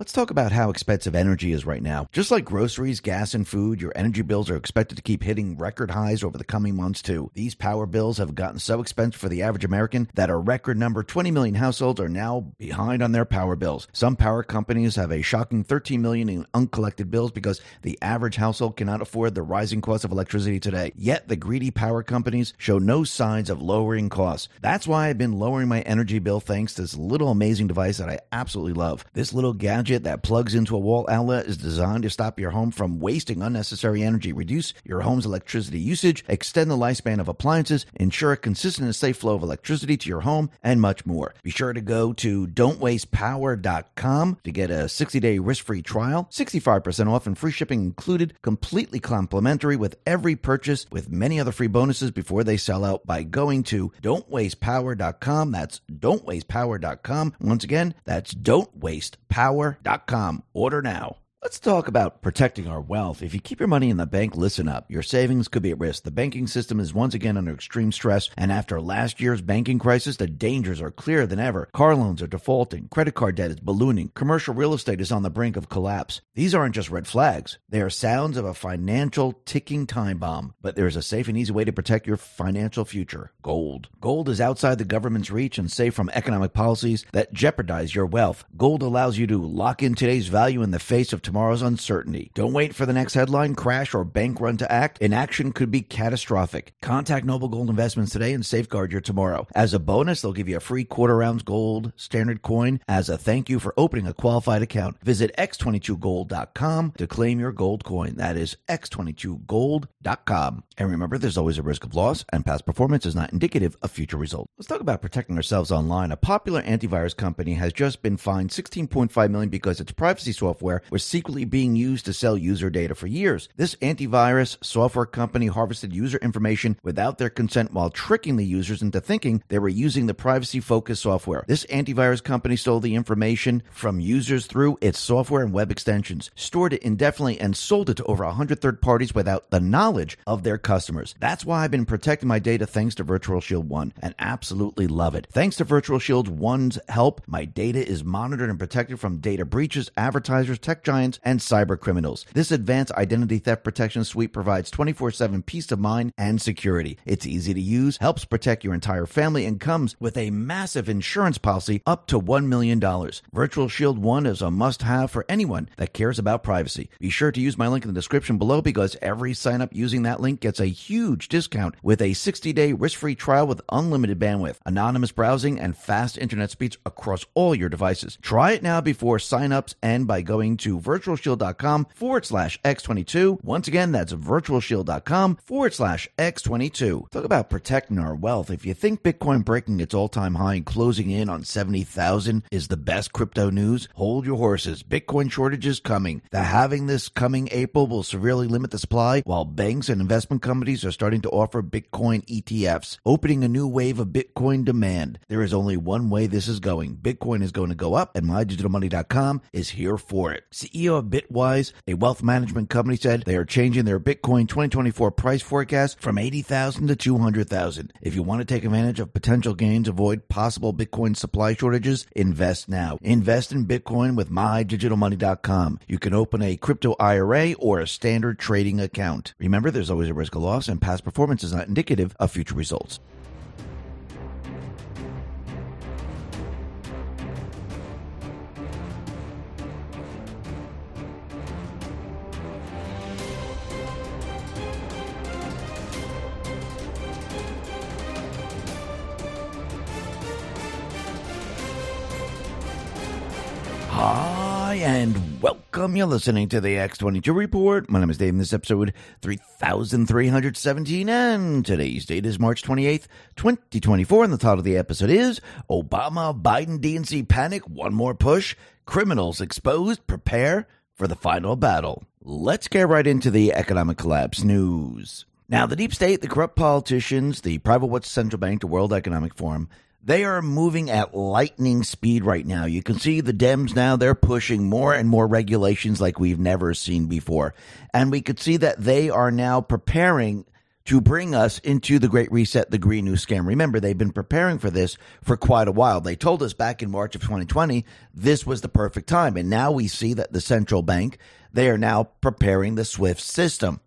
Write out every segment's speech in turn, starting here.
Let's talk about how expensive energy is right now. Just like groceries, gas, and food, your energy bills are expected to keep hitting record highs over the coming months, too. These power bills have gotten so expensive for the average American that a record number 20 million households are now behind on their power bills. Some power companies have a shocking 13 million in uncollected bills because the average household cannot afford the rising cost of electricity today. Yet the greedy power companies show no signs of lowering costs. That's why I've been lowering my energy bill thanks to this little amazing device that I absolutely love. This little gadget that plugs into a wall outlet is designed to stop your home from wasting unnecessary energy, reduce your home's electricity usage, extend the lifespan of appliances, ensure a consistent and safe flow of electricity to your home, and much more. Be sure to go to don'twastepower.com to get a 60-day risk-free trial, 65% off and free shipping included, completely complimentary with every purchase, with many other free bonuses before they sell out by going to don'twastepower.com. That's don'twastepower.com. Once again, that's don'twastepower.com. Order now. Let's talk about protecting our wealth. If you keep your money in the bank, listen up. Your savings could be at risk. The banking system is once again under extreme stress, and after last year's banking crisis, the dangers are clearer than ever. Car loans are defaulting, credit card debt is ballooning, commercial real estate is on the brink of collapse. These aren't just red flags. They are sounds of a financial ticking time bomb. But there is a safe and easy way to protect your financial future: gold. Gold is outside the government's reach and safe from economic policies that jeopardize your wealth. Gold allows you to lock in today's value in the face of tomorrow's uncertainty. Don't wait for the next headline, crash, or bank run to act. Inaction could be catastrophic. Contact Noble Gold Investments today and safeguard your tomorrow. As a bonus, they'll give you a free quarter-ounce gold standard coin as a thank you for opening a qualified account. Visit x22gold.com to claim your gold coin. That is x22gold.com. And remember, there's always a risk of loss, and past performance is not indicative of future results. Let's talk about protecting ourselves online. A popular antivirus company has just been fined $16.5 million because its privacy software was secretly being used to sell user data for years. This antivirus software company harvested user information without their consent while tricking the users into thinking they were using the privacy-focused software. This antivirus company stole the information from users through its software and web extensions, stored it indefinitely, and sold it to over 100 third parties without the knowledge of their customers. That's why I've been protecting my data thanks to Virtual Shield One, and absolutely love it. Thanks to Virtual Shield One's help, my data is monitored and protected from data breaches, advertisers, tech giants, and cyber criminals. This advanced identity theft protection suite provides 24/7 peace of mind and security. It's easy to use, helps protect your entire family, and comes with a massive insurance policy up to $1 million. Virtual Shield One is a must-have for anyone that cares about privacy. Be sure to use my link in the description below because every sign-up using that link gets a huge discount with a 60-day risk-free trial with unlimited bandwidth, anonymous browsing, and fast internet speeds across all your devices. Try it now before sign-ups end by going to virtualshield.com/X22. Once again, that's virtualshield.com/X22. Talk about protecting our wealth. If you think Bitcoin breaking its all-time high and closing in on 70,000 is the best crypto news, hold your horses. Bitcoin shortage is coming. The halving this coming April will severely limit the supply, while banks and investment companies are starting to offer Bitcoin ETFs, opening a new wave of Bitcoin demand. There is only one way this is going. Bitcoin is going to go up, and MyDigitalMoney.com is here for it. CEO of Bitwise, a wealth management company, said they are changing their Bitcoin 2024 price forecast from 80,000 to 200,000. If you want to take advantage of potential gains, avoid possible Bitcoin supply shortages, invest now. Invest in Bitcoin with MyDigitalMoney.com. You can open a crypto IRA or a standard trading account. Remember, there's always a risk of loss, and past performance is not indicative of future results. Hi, and welcome. You're listening to the X22 Report. My name is Dave, and this episode 3317, and today's date is March 28th, 2024, and the title of the episode is Obama, Biden, DNC Panic, One More Push, Criminals Exposed, Prepare for the Final Battle. Let's get right into the economic collapse news. Now, the deep state, the corrupt politicians, the private watch central bank, the World Economic Forum, they are moving at lightning speed right now. You can see the Dems now, they're pushing more and more regulations like we've never seen before. And we could see that they are now preparing to bring us into the Great Reset, the Green New Scam. Remember, they've been preparing for this for quite a while. They told us back in March of 2020 this was the perfect time. And now we see that the central bank, they are now preparing the SWIFT system.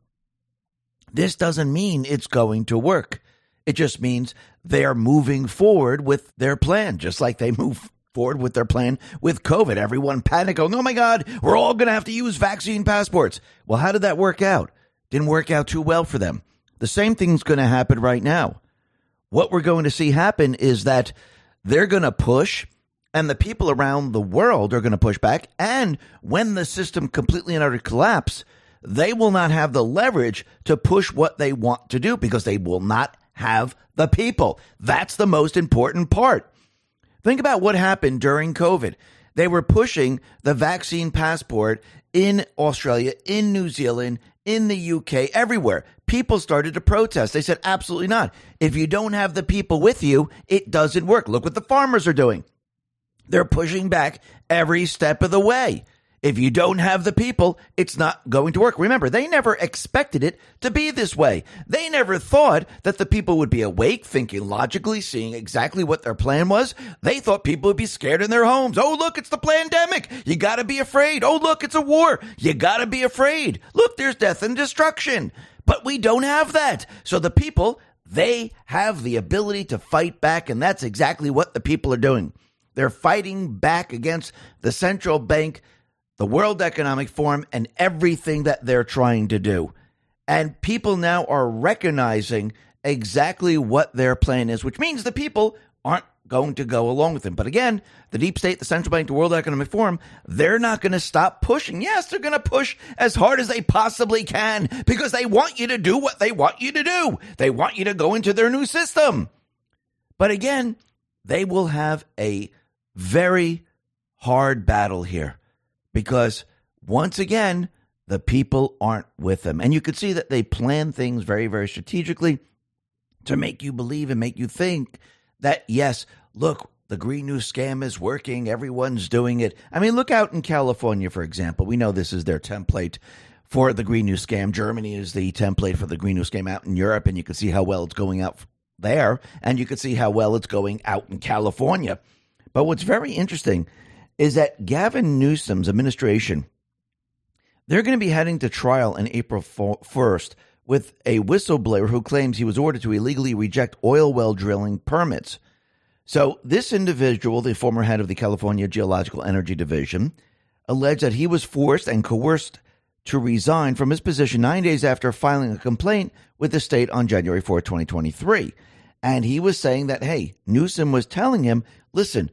This doesn't mean it's going to work. It just means they are moving forward with their plan, just like they move forward with their plan with COVID. Everyone panicked, going, oh my God, we're all going to have to use vaccine passports. Well, how did that work out? Didn't work out too well for them. The same thing's going to happen right now. What we're going to see happen is that they're going to push, and the people around the world are going to push back. And when the system completely and utterly collapse, they will not have the leverage to push what they want to do because they will not have the people. That's the most important part. Think about what happened during COVID. They were pushing the vaccine passport in Australia, in New Zealand, in the UK, everywhere. People started to protest. They said, absolutely not. If you don't have the people with you, it doesn't work. Look what the farmers are doing. They're pushing back every step of the way. If you don't have the people, it's not going to work. Remember, they never expected it to be this way. They never thought that the people would be awake, thinking logically, seeing exactly what their plan was. They thought people would be scared in their homes. Oh, look, it's the pandemic. You got to be afraid. Oh, look, it's a war. You got to be afraid. Look, there's death and destruction. But we don't have that. So the people, they have the ability to fight back, and that's exactly what the people are doing. They're fighting back against the central bank, the World Economic Forum, and everything that they're trying to do. And people now are recognizing exactly what their plan is, which means the people aren't going to go along with them. But again, the deep state, the central bank, the World Economic Forum, they're not going to stop pushing. Yes, they're going to push as hard as they possibly can because they want you to do what they want you to do. They want you to go into their new system. But again, they will have a very hard battle here. Because, once again, the people aren't with them. And you could see that they plan things very, very strategically to make you believe and make you think that, yes, look, the Green New Scam is working. Everyone's doing it. I mean, look out in California, for example. We know this is their template for the Green New Scam. Germany is the template for the Green New Scam out in Europe. And you can see how well it's going out there. And you can see how well it's going out in California. But what's very interesting is that Gavin Newsom's administration, they're going to be heading to trial on April 1st with a whistleblower who claims he was ordered to illegally reject oil well drilling permits. So this individual, the former head of the California Geological Energy Division, alleged that he was forced and coerced to resign from his position 9 days after filing a complaint with the state on January 4, 2023. And he was saying that, hey, Newsom was telling him, listen,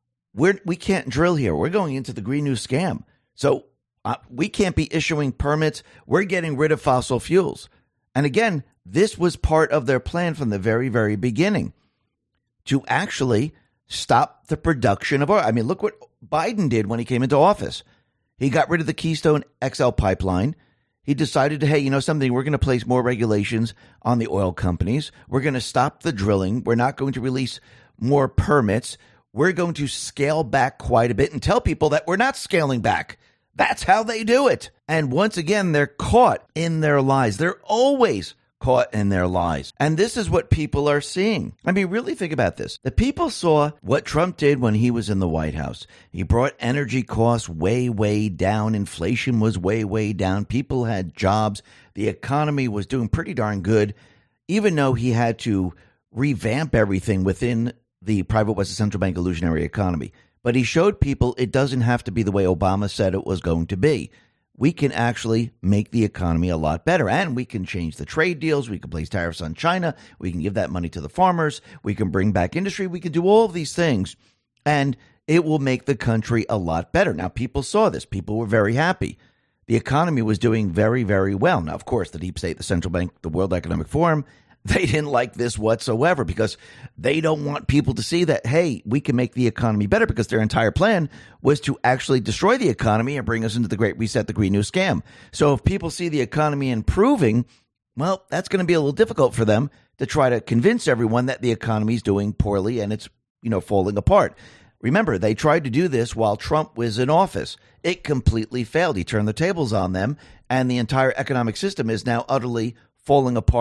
we can't drill here. We're going into the Green New Scam. So we can't be issuing permits. We're getting rid of fossil fuels. And again, this was part of their plan from the very, very beginning to actually stop the production of oil. I mean, look what Biden did when he came into office. He got rid of the Keystone XL pipeline. He decided to, hey, you know something, we're going to place more regulations on the oil companies. We're going to stop the drilling. We're not going to release more permits. We're going to scale back quite a bit and tell people that we're not scaling back. That's how they do it. And once again, they're caught in their lies. They're always caught in their lies. And this is what people are seeing. I mean, really think about this. The people saw what Trump did when he was in the White House. He brought energy costs way, way down. Inflation was way, way down. People had jobs. The economy was doing pretty darn good, even though he had to revamp everything within the private Western Central Bank illusionary economy. But he showed people it doesn't have to be the way Obama said it was going to be. We can actually make the economy a lot better, and we can change the trade deals. We can place tariffs on China. We can give that money to the farmers. We can bring back industry. We can do all of these things, and it will make the country a lot better. Now, people saw this. People were very happy. The economy was doing very, very well. Now, of course, the deep state, the central bank, the World Economic Forum, they didn't like this whatsoever because they don't want people to see that, hey, we can make the economy better, because their entire plan was to actually destroy the economy and bring us into the Great Reset, the Green New Scam. So if people see the economy improving, well, that's going to be a little difficult for them to try to convince everyone that the economy is doing poorly and it's, falling apart. Remember, they tried to do this while Trump was in office. It completely failed. He turned the tables on them, and the entire economic system is now utterly falling apart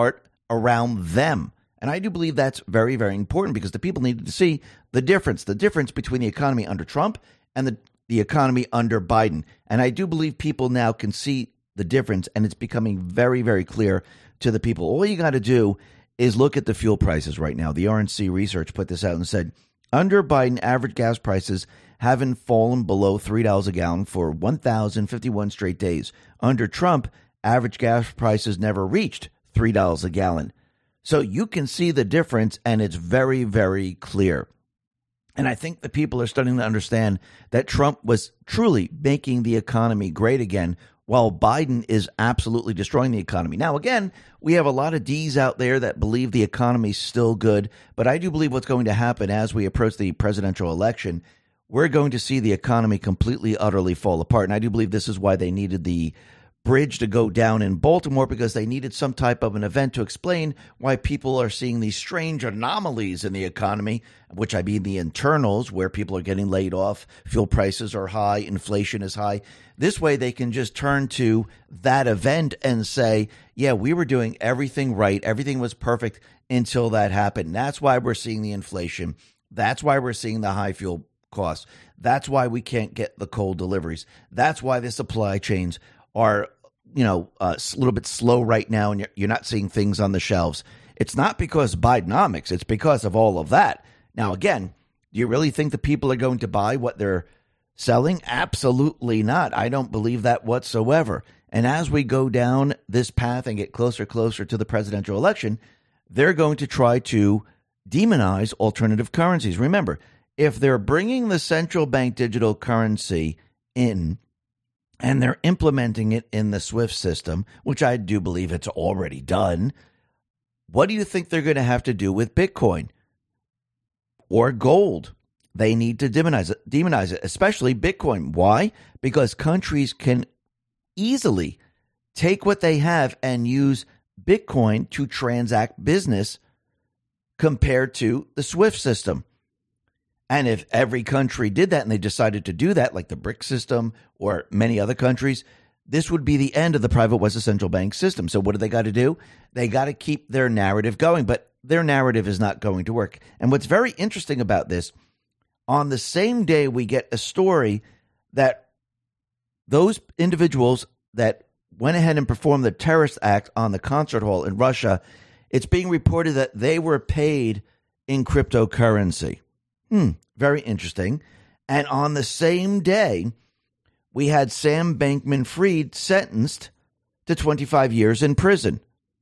around them. And I do believe that's very, very important because the people needed to see the difference between the economy under Trump and the economy under Biden. And I do believe people now can see the difference, and it's becoming very, very clear to the people. All you got to do is look at the fuel prices right now. The RNC research put this out and said, under Biden, average gas prices haven't fallen below $3 a gallon for 1,051 straight days. Under Trump, average gas prices never reached $3 a gallon. So you can see the difference, and it's very, very clear. And I think the people are starting to understand that Trump was truly making the economy great again, while Biden is absolutely destroying the economy. Now, again, we have a lot of D's out there that believe the economy's still good, but I do believe what's going to happen as we approach the presidential election, we're going to see the economy completely, utterly fall apart. And I do believe this is why they needed the bridge to go down in Baltimore, because they needed some type of an event to explain why people are seeing these strange anomalies in the economy, which I mean the internals, where people are getting laid off, fuel prices are high, inflation is high. This way they can just turn to that event and say, yeah, we were doing everything right. Everything was perfect until that happened. That's why we're seeing the inflation. That's why we're seeing the high fuel costs. That's why we can't get the coal deliveries. That's why the supply chains are, a little bit slow right now, and you're not seeing things on the shelves. It's not because of Bidenomics. It's because of all of that. Now, again, do you really think the people are going to buy what they're selling? Absolutely not. I don't believe that whatsoever. And as we go down this path and get closer to the presidential election, they're going to try to demonize alternative currencies. Remember, if they're bringing the central bank digital currency in, and they're implementing it in the SWIFT system, which I do believe it's already done, what do you think they're going to have to do with Bitcoin or gold? They need to demonize it, especially Bitcoin. Why? Because countries can easily take what they have and use Bitcoin to transact business compared to the SWIFT system. And if every country did that and they decided to do that, like the BRIC system or many other countries, this would be the end of the private Western central bank system. So what do they got to do? They got to keep their narrative going, but their narrative is not going to work. And what's very interesting about this, on the same day we get a story that those individuals that went ahead and performed the terrorist act on the concert hall in Russia, it's being reported that they were paid in cryptocurrency. Very interesting. And on the same day, we had Sam Bankman-Fried sentenced to 25 years in prison.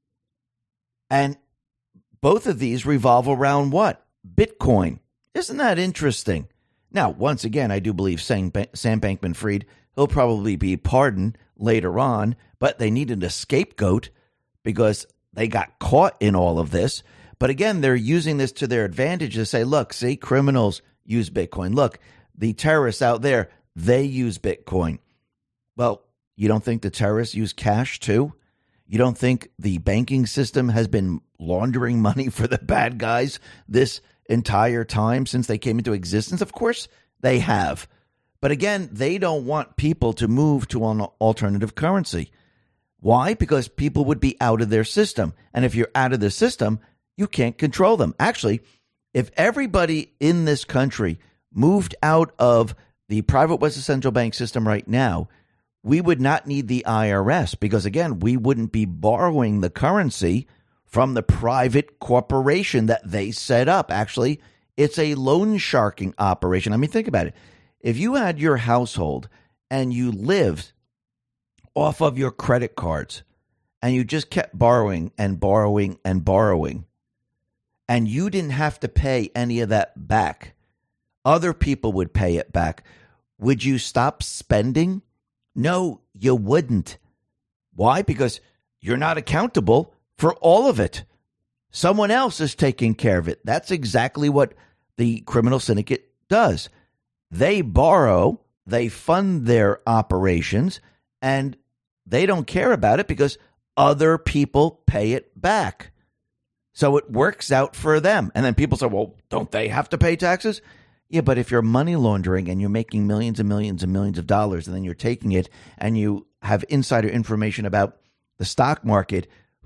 And both of these revolve around what? Bitcoin. Isn't that interesting? Now, once again, I do believe Sam Bankman-Fried, he'll probably be pardoned later on, but they needed a scapegoat because they got caught in all of this. But again, they're using this to their advantage to say, look, see, criminals use Bitcoin. Look, the terrorists out there, they use Bitcoin. Well, you don't think the terrorists use cash too? You don't think the banking system has been laundering money for the bad guys this entire time since they came into existence? Of course they have. But again, they don't want people to move to an alternative currency. Why? Because people would be out of their system. And if you're out of the system, you can't control them. Actually, if everybody in this country moved out of the private Western central bank system right now, we would not need the IRS because, again, we wouldn't be borrowing the currency from the private corporation that they set up. Actually, it's a loan sharking operation. I mean, think about it. If you had your household and you lived off of your credit cards and you just kept borrowing and borrowing and borrowing, and you didn't have to pay any of that back, other people would pay it back, would you stop spending? No, you wouldn't. Why? Because you're not accountable for all of it. Someone else is taking care of it. That's exactly what the criminal syndicate does. They borrow, they fund their operations, and they don't care about it because other people pay it back. So it works out for them. And then people say, well, don't they have to pay taxes? Yeah, but if you're money laundering and you're making millions and millions and millions of dollars and then you're taking it and you have insider information about the stock market,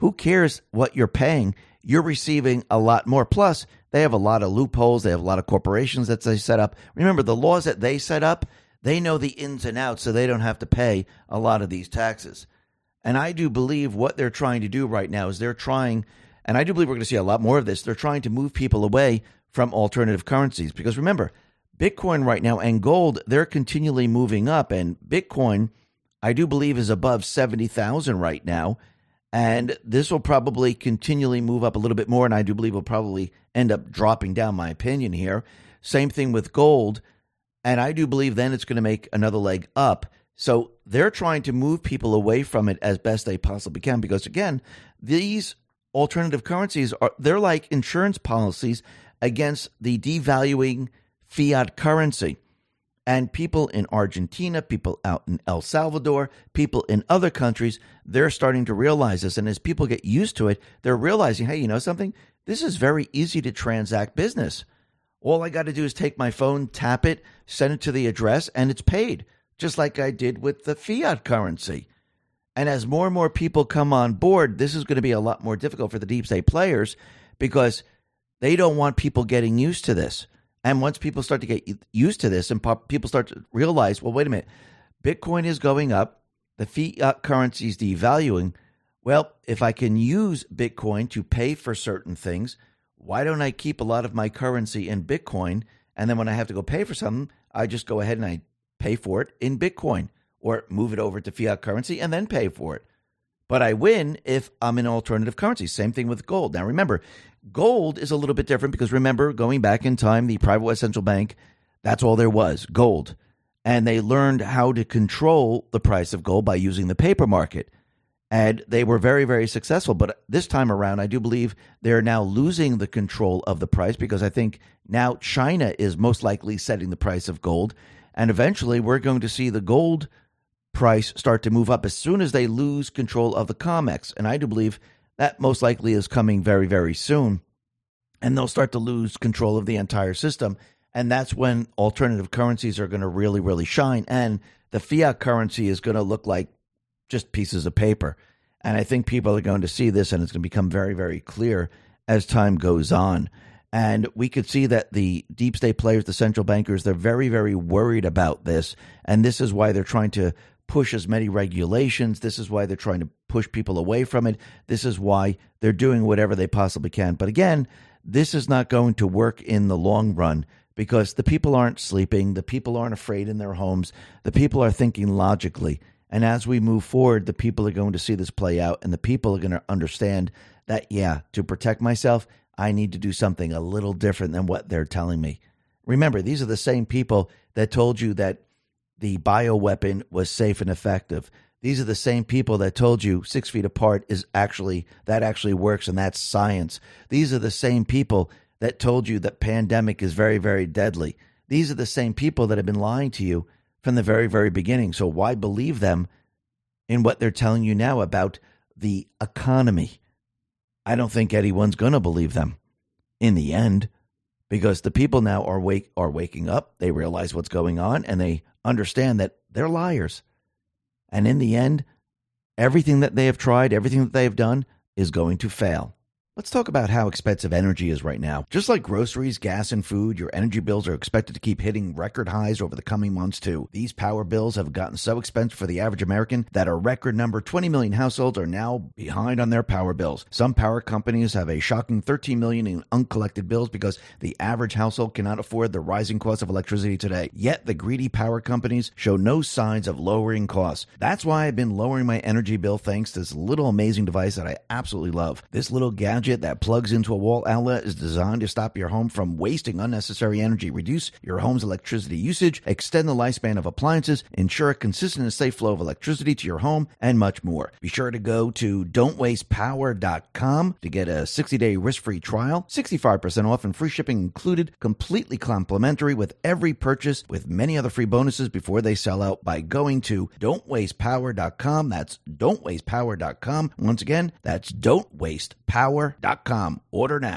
who cares what you're paying? You're receiving a lot more. Plus, they have a lot of loopholes. They have a lot of corporations that they set up. Remember, the laws that they set up, they know the ins and outs, so they don't have to pay a lot of these taxes. And I do believe what they're trying to do right now is they're trying, and I do believe we're going to see a lot more of this, they're trying to move people away from alternative currencies. Because remember, Bitcoin right now and gold, they're continually moving up. And Bitcoin, I do believe, is above 70,000 right now. And this will probably continually move up a little bit more. And I do believe will probably end up dropping down, my opinion here. Same thing with gold. And I do believe then it's going to make another leg up. So they're trying to move people away from it as best they possibly can. Because again, these alternative currencies they're like insurance policies against the devaluing fiat currency. And people in Argentina, people out in El Salvador, people in other countries, they're starting to realize this. And as people get used to it, they're realizing, hey, you know something? This is very easy to transact business. All I got to do is take my phone, tap it, send it to the address, and it's paid, just like I did with the fiat currency. And as more and more people come on board, this is going to be a lot more difficult for the deep state players because they don't want people getting used to this. And once people start to get used to this and people start to realize, well, wait a minute, Bitcoin is going up, the fiat currency is devaluing. Well, if I can use Bitcoin to pay for certain things, why don't I keep a lot of my currency in Bitcoin? And then when I have to go pay for something, I just go ahead and I pay for it in Bitcoin or move it over to fiat currency and then pay for it. But I win if I'm in alternative currency. Same thing with gold. Now, remember, gold is a little bit different because remember, going back in time, the private West Central Bank, that's all there was, gold. And they learned how to control the price of gold by using the paper market. And they were very, very successful. But this time around, I do believe they're now losing the control of the price because I think now China is most likely setting the price of gold. And eventually we're going to see the gold price start to move up as soon as they lose control of the COMEX. And I do believe that most likely is coming very, very soon. And they'll start to lose control of the entire system. And that's when alternative currencies are going to really, really shine. And the fiat currency is going to look like just pieces of paper. And I think people are going to see this, and it's going to become very, very clear as time goes on. And we could see that the deep state players, the central bankers, they're very, very worried about this. And this is why they're trying to push as many regulations. This is why they're trying to push people away from it. This is why they're doing whatever they possibly can. But again, this is not going to work in the long run because the people aren't sleeping. The people aren't afraid in their homes. The people are thinking logically. And as we move forward, the people are going to see this play out, and the people are going to understand that, yeah, to protect myself, I need to do something a little different than what they're telling me. Remember, these are the same people that told you that the bioweapon was safe and effective. These are the same people that told you 6 feet apart actually works, and that's science. These are the same people that told you that pandemic is very, very deadly. These are the same people that have been lying to you from the very, very beginning. So why believe them in what they're telling you now about the economy? I don't think anyone's going to believe them in the end because the people now are waking up. They realize what's going on, and they understand that they're liars. And in the end, everything that they have tried, everything that they have done is going to fail. Let's talk about how expensive energy is right now. Just like groceries, gas, and food, your energy bills are expected to keep hitting record highs over the coming months, too. These power bills have gotten so expensive for the average American that a record number 20 million households are now behind on their power bills. Some power companies have a shocking 13 million in uncollected bills because the average household cannot afford the rising cost of electricity today. Yet the greedy power companies show no signs of lowering costs. That's why I've been lowering my energy bill thanks to this little amazing device that I absolutely love. This little gadget that plugs into a wall outlet is designed to stop your home from wasting unnecessary energy, reduce your home's electricity usage, extend the lifespan of appliances, ensure a consistent and safe flow of electricity to your home, and much more. Be sure to go to don'twastepower.com to get a 60-day risk-free trial, 65% off and free shipping included, completely complimentary with every purchase, with many other free bonuses before they sell out by going to don'twastepower.com. That's don'twastepower.com. Once again, that's don'twastepower.com. Order now.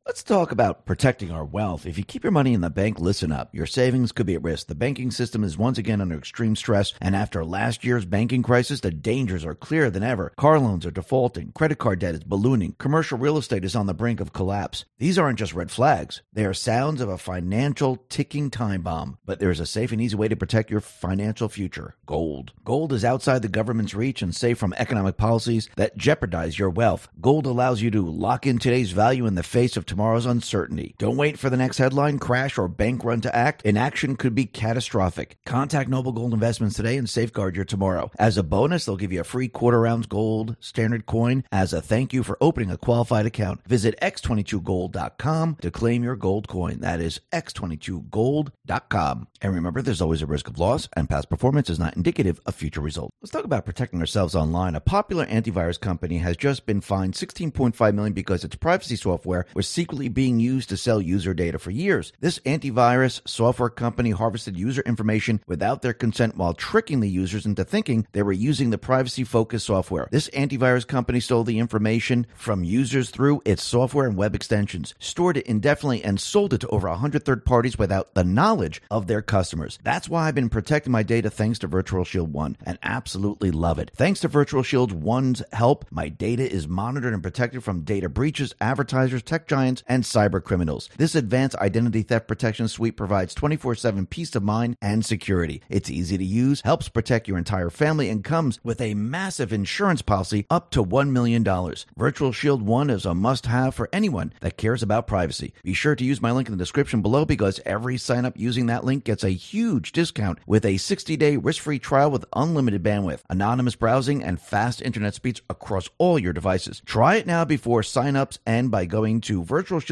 Let's talk about protecting our wealth. If you keep your money in the bank, listen up. Your savings could be at risk. The banking system is once again under extreme stress, and after last year's banking crisis, the dangers are clearer than ever. Car loans are defaulting, credit card debt is ballooning, commercial real estate is on the brink of collapse. These aren't just red flags. They are sounds of a financial ticking time bomb. But there is a safe and easy way to protect your financial future. Gold. Gold is outside the government's reach and safe from economic policies that jeopardize your wealth. Gold allows you to lock in today's value in the face of tomorrow's uncertainty. Don't wait for the next headline, crash, or bank run to act. Inaction could be catastrophic. Contact Noble Gold Investments today and safeguard your tomorrow. As a bonus, they'll give you a free quarter-ounce gold standard coin as a thank you for opening a qualified account. Visit x22gold.com to claim your gold coin. That is x22gold.com. And remember, there's always a risk of loss, and past performance is not indicative of future results. Let's talk about protecting ourselves online. A popular antivirus company has just been fined $16.5 million because its privacy software was secretly being used to sell user data for years. This antivirus software company harvested user information without their consent while tricking the users into thinking they were using the privacy-focused software. This antivirus company stole the information from users through its software and web extensions, stored it indefinitely, and sold it to over 100 third parties without the knowledge of their customers. That's why I've been protecting my data thanks to Virtual Shield One, and absolutely love it. Thanks to Virtual Shield One's help, my data is monitored and protected from data breaches, advertisers, tech giants, and cyber criminals. This advanced identity theft protection suite provides 24/7 peace of mind and security. It's easy to use, helps protect your entire family, and comes with a massive insurance policy up to $1 million. Virtual Shield One is a must-have for anyone that cares about privacy. Be sure to use my link in the description below because every sign-up using that link gets a huge discount with a 60-day risk-free trial with unlimited bandwidth, anonymous browsing, and fast internet speeds across all your devices. Try it now before sign-ups end by going to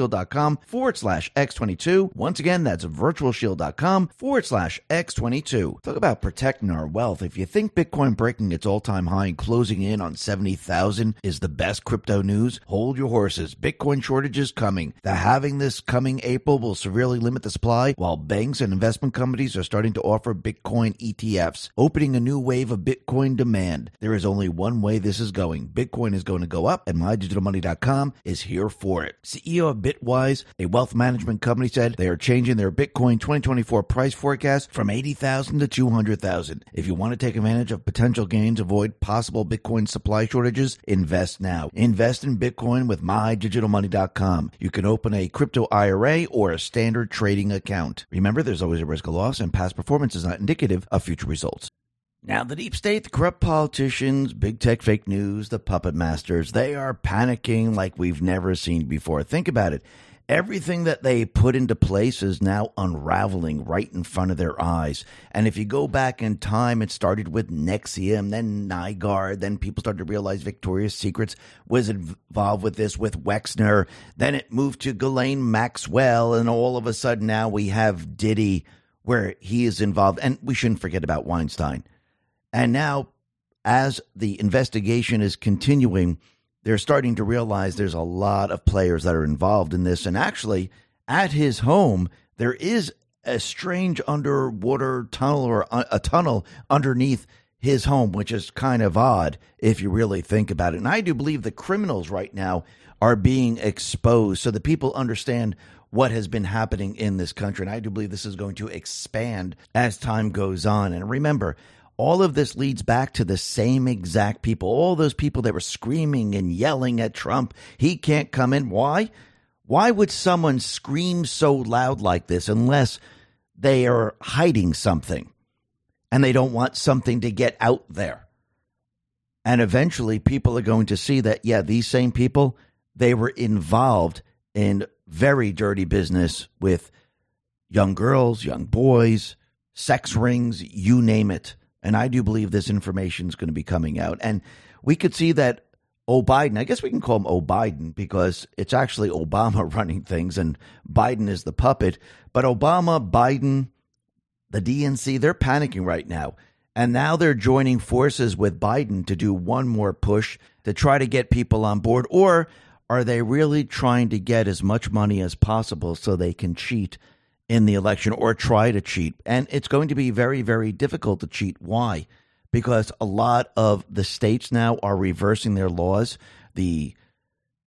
virtualshield.com/X22. Once again, that's virtualshield.com/X22. Talk about protecting our wealth. If you think Bitcoin breaking its all-time high and closing in on 70,000 is the best crypto news, hold your horses. Bitcoin shortage is coming. The halving this coming April will severely limit the supply, while banks and investment companies are starting to offer Bitcoin ETFs, opening a new wave of Bitcoin demand. There is only one way this is going. Bitcoin is going to go up, and MyDigitalMoney.com is here for it. CEO of Bitwise, a wealth management company, said they are changing their Bitcoin 2024 price forecast from 80,000 to 200,000. If you want to take advantage of potential gains, avoid possible Bitcoin supply shortages, invest now. Invest in Bitcoin with MyDigitalMoney.com. You can open a crypto IRA or a standard trading account. Remember, there's always a risk of loss, and past performance is not indicative of future results. Now, the deep state, the corrupt politicians, big tech fake news, the puppet masters, they are panicking like we've never seen before. Think about it. Everything that they put into place is now unraveling right in front of their eyes. And if you go back in time, it started with Nexium, then Nygaard, then people started to realize Victoria's Secrets was involved with this, with Wexner. Then it moved to Ghislaine Maxwell, and all of a sudden now we have Diddy, where he is involved. And we shouldn't forget about Weinstein. And now, as the investigation is continuing, they're starting to realize there's a lot of players that are involved in this. And actually, at his home, there is a strange underwater tunnel, or a tunnel underneath his home, which is kind of odd if you really think about it. And I do believe the criminals right now are being exposed so that people understand what has been happening in this country. And I do believe this is going to expand as time goes on. And remember, all of this leads back to the same exact people, all those people that were screaming and yelling at Trump. He can't come in. Why? Why would someone scream so loud like this unless they are hiding something and they don't want something to get out there? And eventually people are going to see that, yeah, these same people, they were involved in very dirty business with young girls, young boys, sex rings, you name it. And I do believe this information is going to be coming out. And we could see that Biden, I guess we can call him Biden because it's actually Obama running things and Biden is the puppet. But Obama, Biden, the DNC, they're panicking right now. And now they're joining forces with Biden to do one more push to try to get people on board. Or are they really trying to get as much money as possible so they can cheat in the election or try to cheat? And it's going to be very, very difficult to cheat. Why? Because a lot of the states now are reversing their laws. The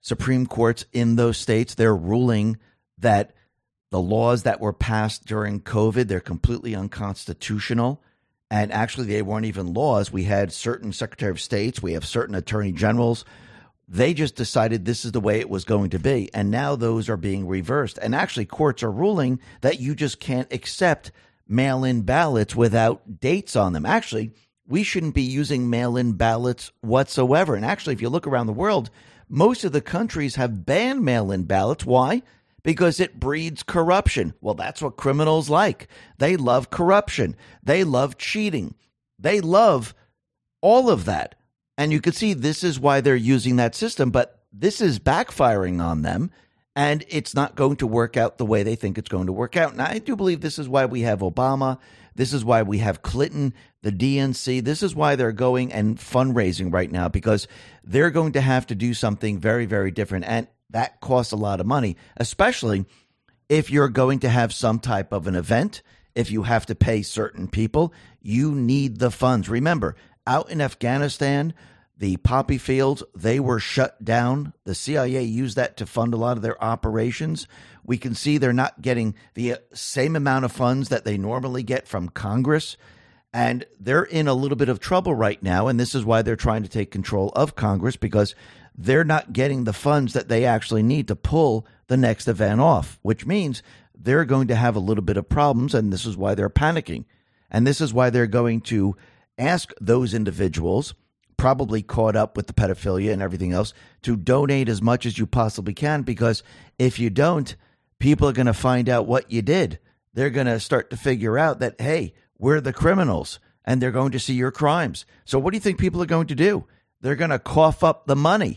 Supreme Courts in those states, they're ruling that the laws that were passed during COVID, they're completely unconstitutional. And actually, they weren't even laws. We had certain Secretary of States, we have certain attorney generals. They just decided this is the way it was going to be. And now those are being reversed. And actually, courts are ruling that you just can't accept mail-in ballots without dates on them. Actually, we shouldn't be using mail-in ballots whatsoever. And actually, if you look around the world, most of the countries have banned mail-in ballots. Why? Because it breeds corruption. Well, that's what criminals like. They love corruption. They love cheating. They love all of that. And you can see this is why they're using that system, but this is backfiring on them, and it's not going to work out the way they think it's going to work out. And I do believe this is why we have Obama. This is why we have Clinton, the DNC. This is why they're going and fundraising right now, because they're going to have to do something very, very different. And that costs a lot of money, especially if you're going to have some type of an event. If you have to pay certain people, you need the funds. Remember, out in Afghanistan, the poppy fields, they were shut down. The CIA used that to fund a lot of their operations. We can see they're not getting the same amount of funds that they normally get from Congress. And they're in a little bit of trouble right now. And this is why they're trying to take control of Congress, because they're not getting the funds that they actually need to pull the next event off, which means they're going to have a little bit of problems. And this is why they're panicking. And this is why they're going to ask those individuals, probably caught up with the pedophilia and everything else, to donate as much as you possibly can, because if you don't, people are going to find out what you did. They're going to start to figure out that, hey, we're the criminals, and they're going to see your crimes. So what do you think people are going to do? They're going to cough up the money,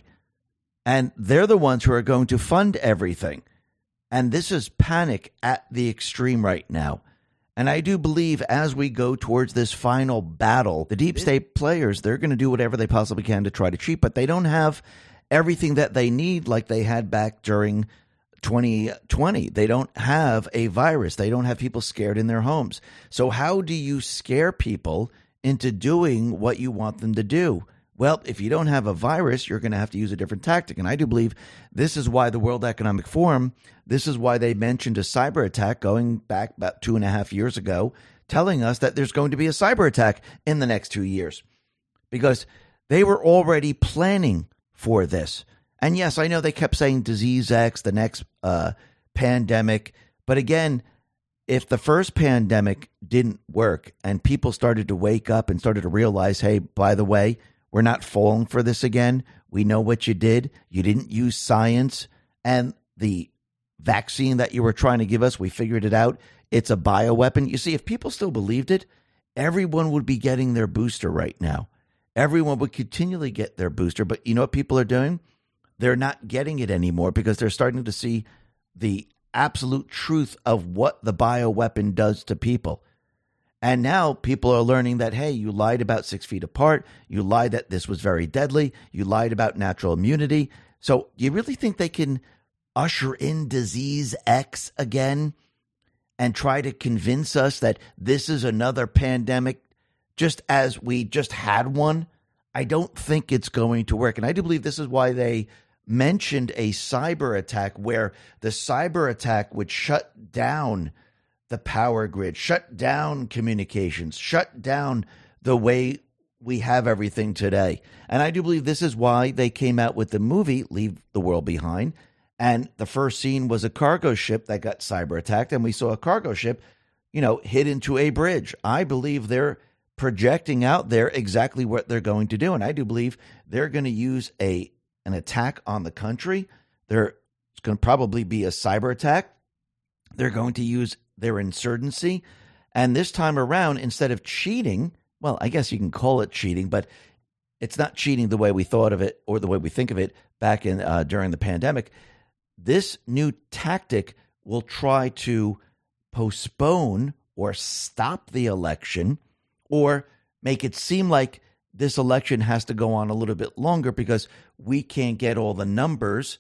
and they're the ones who are going to fund everything. And this is panic at the extreme right now. And I do believe as we go towards this final battle, the deep state players, they're going to do whatever they possibly can to try to cheat, but they don't have everything that they need like they had back during 2020. They don't have a virus. They don't have people scared in their homes. So how do you scare people into doing what you want them to do? Well, if you don't have a virus, you're going to have to use a different tactic. And I do believe this is why the World Economic Forum, this is why they mentioned a cyber attack going back about 2.5 years ago, telling us that there's going to be a cyber attack in the next 2 years, because they were already planning for this. And yes, I know they kept saying disease X, the next pandemic. But again, if the first pandemic didn't work and people started to wake up and started to realize, hey, by the way, we're not falling for this again. We know what you did. You didn't use science. And the vaccine that you were trying to give us, we figured it out. It's a bioweapon. You see, if people still believed it, everyone would be getting their booster right now. Everyone would continually get their booster. But you know what people are doing? They're not getting it anymore because they're starting to see the absolute truth of what the bioweapon does to people. And now people are learning that, hey, you lied about 6 feet apart. You lied that this was very deadly. You lied about natural immunity. So do you really think they can usher in disease X again and try to convince us that this is another pandemic just as we just had one? I don't think it's going to work. And I do believe this is why they mentioned a cyber attack, where the cyber attack would shut down the power grid, shut down communications, shut down the way we have everything today. And I do believe this is why they came out with the movie Leave the World Behind. And the first scene was a cargo ship that got cyber attacked. And we saw a cargo ship, hit into a bridge. I believe they're projecting out there exactly what they're going to do. And I do believe they're going to use an attack on the country. It's going to probably be a cyber attack. They're going to use their insurgency. And this time around, instead of cheating, well, I guess you can call it cheating, but it's not cheating the way we thought of it or the way we think of it back in during the pandemic. This new tactic will try to postpone or stop the election, or make it seem like this election has to go on a little bit longer because we can't get all the numbers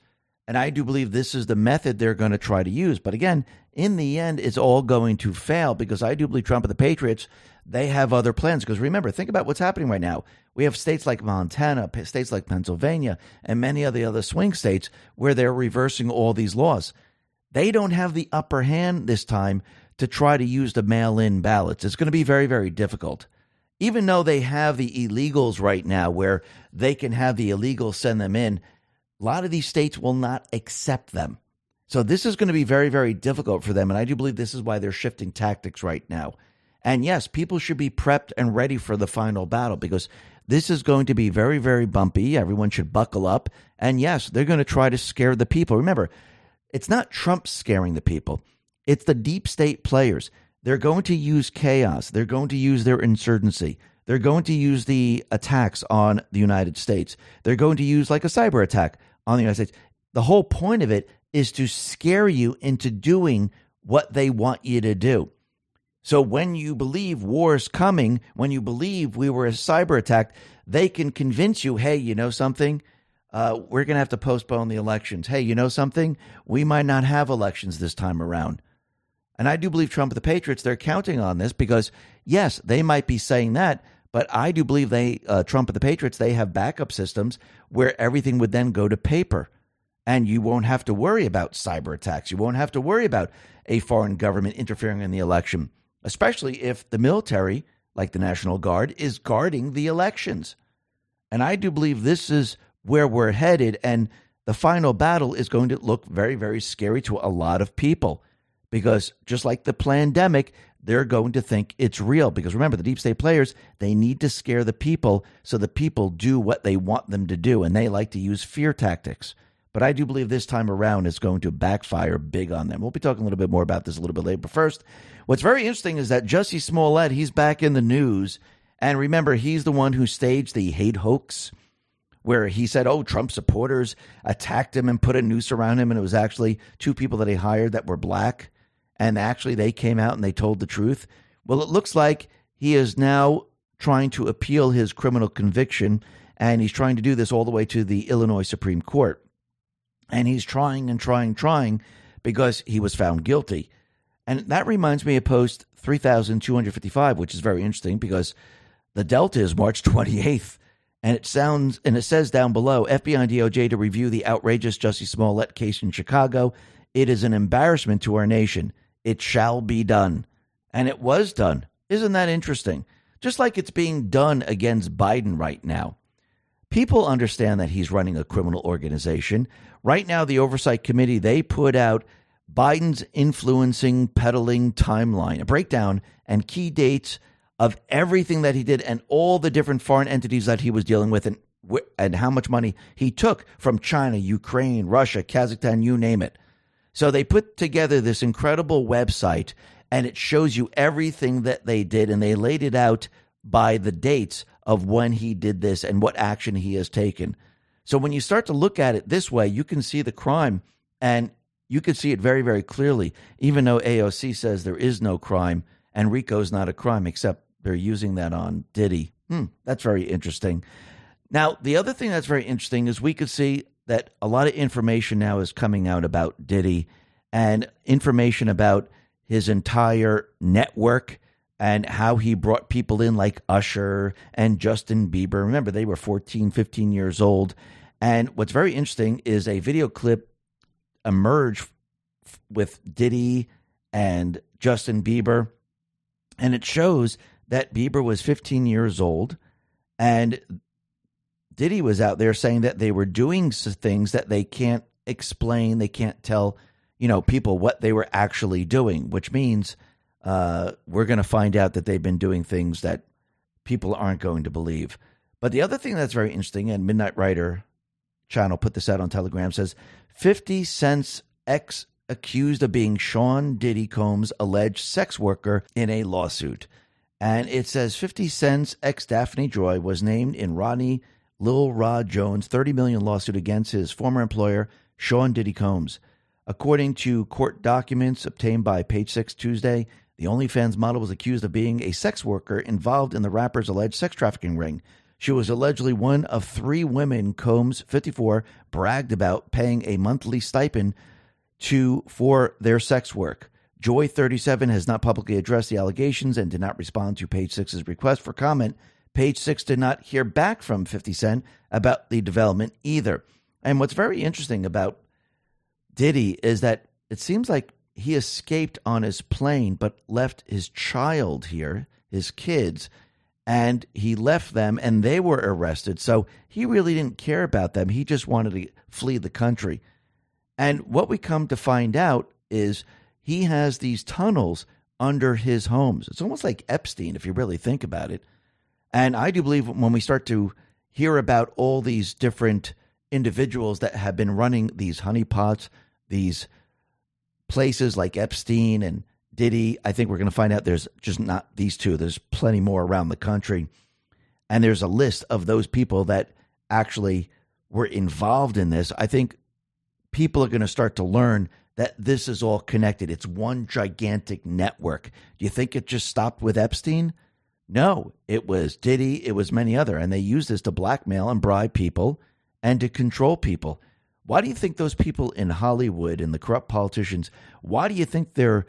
And I do believe this is the method they're going to try to use. But again, in the end, it's all going to fail because I do believe Trump and the Patriots, they have other plans. Because remember, think about what's happening right now. We have states like Montana, states like Pennsylvania, and many of the other swing states where they're reversing all these laws. They don't have the upper hand this time to try to use the mail-in ballots. It's going to be very, very difficult. Even though they have the illegals right now where they can have the illegals send them in, a lot of these states will not accept them. So this is going to be very, very difficult for them. And I do believe this is why they're shifting tactics right now. And yes, people should be prepped and ready for the final battle because this is going to be very, very bumpy. Everyone should buckle up. And yes, they're going to try to scare the people. Remember, it's not Trump scaring the people. It's the deep state players. They're going to use chaos. They're going to use their insurgency. They're going to use the attacks on the United States. They're going to use like a cyber attack on the United States. The whole point of it is to scare you into doing what they want you to do. So when you believe war is coming, when you believe we were a cyber attack, they can convince you, hey, you know something? We're going to have to postpone the elections. Hey, you know something? We might not have elections this time around. And I do believe Trump and the Patriots, they're counting on this because, yes, they might be saying that, but I do believe Trump and the Patriots, they have backup systems where everything would then go to paper. And you won't have to worry about cyber attacks. You won't have to worry about a foreign government interfering in the election, especially if the military, like the National Guard, is guarding the elections. And I do believe this is where we're headed. And the final battle is going to look very, very scary to a lot of people. Because just like the pandemic, they're going to think it's real. Because remember, the deep state players, they need to scare the people so the people do what they want them to do. And they like to use fear tactics. But I do believe this time around it's going to backfire big on them. We'll be talking a little bit more about this a little bit later. But first, what's very interesting is that Jussie Smollett, he's back in the news. And remember, he's the one who staged the hate hoax where he said, Trump supporters attacked him and put a noose around him. And it was actually two people that he hired that were black. And actually, they came out and they told the truth. Well, it looks like he is now trying to appeal his criminal conviction, and he's trying to do this all the way to the Illinois Supreme Court. And he's trying and trying because he was found guilty. And that reminds me of post 3,255, which is very interesting because the Delta is March 28th. And it says down below, FBI and DOJ to review the outrageous Jussie Smollett case in Chicago. It is an embarrassment to our nation. It shall be done. And it was done. Isn't that interesting? Just like it's being done against Biden right now. People understand that he's running a criminal organization. Right now, the Oversight Committee, they put out Biden's influencing peddling timeline, a breakdown and key dates of everything that he did and all the different foreign entities that he was dealing with and how much money he took from China, Ukraine, Russia, Kazakhstan, you name it. So they put together this incredible website, and it shows you everything that they did, and they laid it out by the dates of when he did this and what action he has taken. So when you start to look at it this way, you can see the crime, and you can see it very, very clearly, even though AOC says there is no crime, and RICO's not a crime, except they're using that on Diddy. That's very interesting. Now, the other thing that's very interesting is we could see that a lot of information now is coming out about Diddy and information about his entire network and how he brought people in like Usher and Justin Bieber. Remember, they were 14, 15 years old. And what's very interesting is a video clip emerged with Diddy and Justin Bieber. And it shows that Bieber was 15 years old and Diddy was out there saying that they were doing things that they can't explain. They can't tell, people what they were actually doing, which means we're going to find out that they've been doing things that people aren't going to believe. But the other thing that's very interesting, and Midnight Rider channel put this out on Telegram, says 50 Cent's ex accused of being Sean Diddy Combs' alleged sex worker in a lawsuit. And it says 50 Cent's ex Daphne Joy was named in Rodney Lil Rod Jones' $30 million lawsuit against his former employer, Sean Diddy Combs. According to court documents obtained by Page Six Tuesday, the OnlyFans model was accused of being a sex worker involved in the rapper's alleged sex trafficking ring. She was allegedly one of 3 women Combs, 54, bragged about paying a monthly stipend for their sex work. Joy, 37, has not publicly addressed the allegations and did not respond to Page Six's request for comment. Page Six did not hear back from 50 Cent about the development either. And what's very interesting about Diddy is that it seems like he escaped on his plane but left his child here, his kids, and he left them and they were arrested. So he really didn't care about them. He just wanted to flee the country. And what we come to find out is he has these tunnels under his homes. It's almost like Epstein, if you really think about it. And I do believe when we start to hear about all these different individuals that have been running these honeypots, these places like Epstein and Diddy, I think we're going to find out there's just not these two. There's plenty more around the country. And there's a list of those people that actually were involved in this. I think people are going to start to learn that this is all connected. It's one gigantic network. Do you think it just stopped with Epstein? No, it was Diddy. It was many other. And they used this to blackmail and bribe people and to control people. Why do you think those people in Hollywood and the corrupt politicians, why do you think they're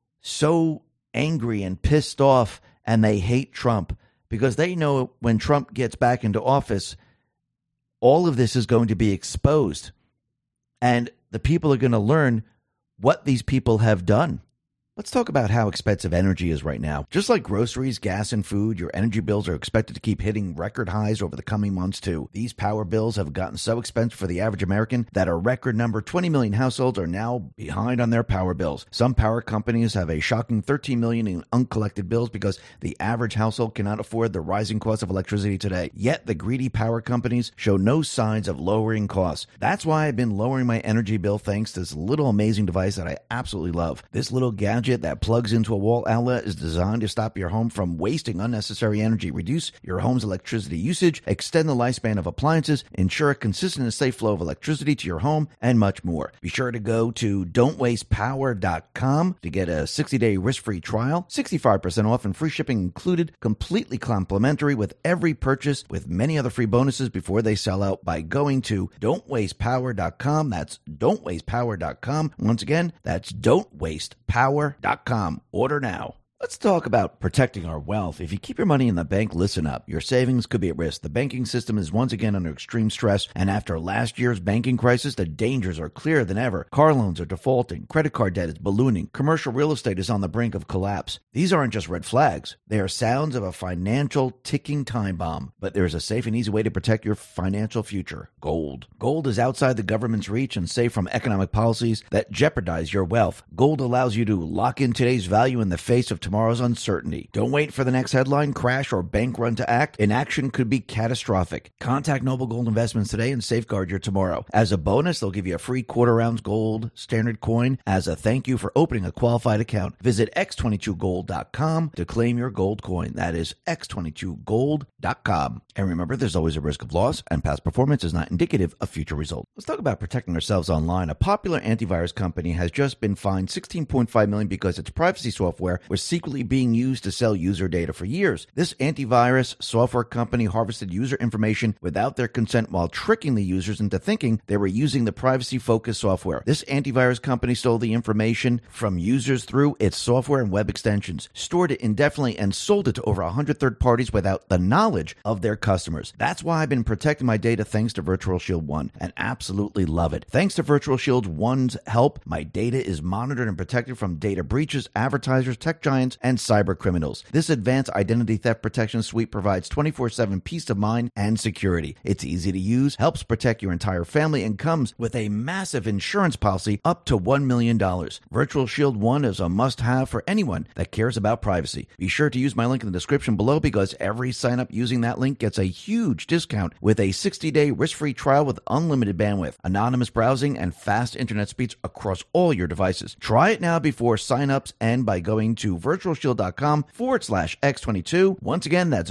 so angry and pissed off and they hate Trump? Because they know when Trump gets back into office, all of this is going to be exposed. And the people are going to learn what these people have done. Let's talk about how expensive energy is right now. Just like groceries, gas, and food, your energy bills are expected to keep hitting record highs over the coming months, too. These power bills have gotten so expensive for the average American that a record number 20 million households are now behind on their power bills. Some power companies have a shocking 13 million in uncollected bills because the average household cannot afford the rising cost of electricity today. Yet the greedy power companies show no signs of lowering costs. That's why I've been lowering my energy bill thanks to this little amazing device that I absolutely love. This little gadget that plugs into a wall outlet is designed to stop your home from wasting unnecessary energy, reduce your home's electricity usage, extend the lifespan of appliances, ensure a consistent and safe flow of electricity to your home, and much more. Be sure to go to don'twastepower.com to get a 60-day risk-free trial, 65% off and free shipping included, completely complimentary with every purchase, with many other free bonuses before they sell out by going to don'twastepower.com. That's don'twastepower.com. Once again, that's don'twastepower.com. Order now. Let's talk about protecting our wealth. If you keep your money in the bank, listen up. Your savings could be at risk. The banking system is once again under extreme stress, and after last year's banking crisis, the dangers are clearer than ever. Car loans are defaulting, credit card debt is ballooning, commercial real estate is on the brink of collapse. These aren't just red flags. They are sounds of a financial ticking time bomb. But there is a safe and easy way to protect your financial future. Gold. Gold is outside the government's reach and safe from economic policies that jeopardize your wealth. Gold allows you to lock in today's value in the face of tomorrow's uncertainty. Don't wait for the next headline, crash, or bank run to act. Inaction could be catastrophic. Contact Noble Gold Investments today and safeguard your tomorrow. As a bonus, they'll give you a free quarter-ounce gold standard coin as a thank you for opening a qualified account. Visit x22gold.com to claim your gold coin. That is x22gold.com. And remember, there's always a risk of loss, and past performance is not indicative of future results. Let's talk about protecting ourselves online. A popular antivirus company has just been fined $16.5 million because its privacy software was secretly being used to sell user data for years. This antivirus software company harvested user information without their consent while tricking the users into thinking they were using the privacy-focused software. This antivirus company stole the information from users through its software and web extensions, stored it indefinitely, and sold it to over 100 third parties without the knowledge of their customers. That's why I've been protecting my data thanks to Virtual Shield One, and absolutely love it. Thanks to Virtual Shield One's help, my data is monitored and protected from data breaches, advertisers, tech giants, and cyber criminals. This advanced identity theft protection suite provides 24/7 peace of mind and security. It's easy to use, helps protect your entire family, and comes with a massive insurance policy up to $1 million. Virtual Shield One is a must-have for anyone that cares about privacy. Be sure to use my link in the description below because every sign-up using that link gets a huge discount with a 60-day risk-free trial with unlimited bandwidth, anonymous browsing, and fast internet speeds across all your devices. Try it now before sign-ups end by going to virtualshield.com/X22. Once again, that's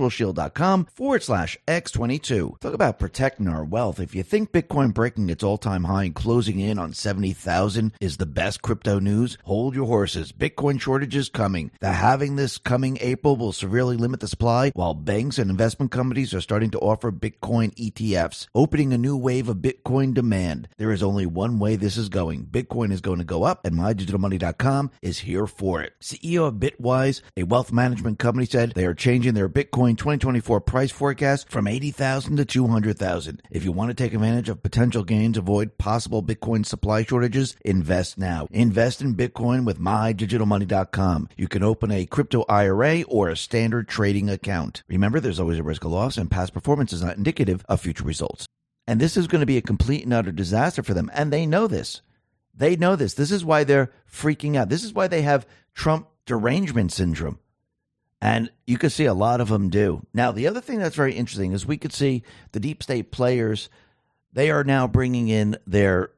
virtualshield.com/X22. Talk about protecting our wealth. If you think Bitcoin breaking its all-time high and closing in on 70,000 is the best crypto news, hold your horses. Bitcoin shortage is coming. The halving this coming April will severely limit the supply, while banks and investment companies are starting to offer Bitcoin ETFs, opening a new wave of Bitcoin demand. There is only one way this is going. Bitcoin is going to go up, and MyDigitalMoney.com is here for it. CEO of Bitwise, a wealth management company, said they are changing their Bitcoin 2024 price forecast from 80,000 to 200,000. If you want to take advantage of potential gains, avoid possible Bitcoin supply shortages, invest now. Invest in Bitcoin with MyDigitalMoney.com. You can open a crypto IRA or a standard trading account. Remember, there's always a risk of loss, and past performance is not indicative of future results. And this is going to be a complete and utter disaster for them, and they know this. They know this. This is why they're freaking out. This is why they have Trump derangement syndrome. And you can see a lot of them do. Now, the other thing that's very interesting is we could see the deep state players, they are now bringing in their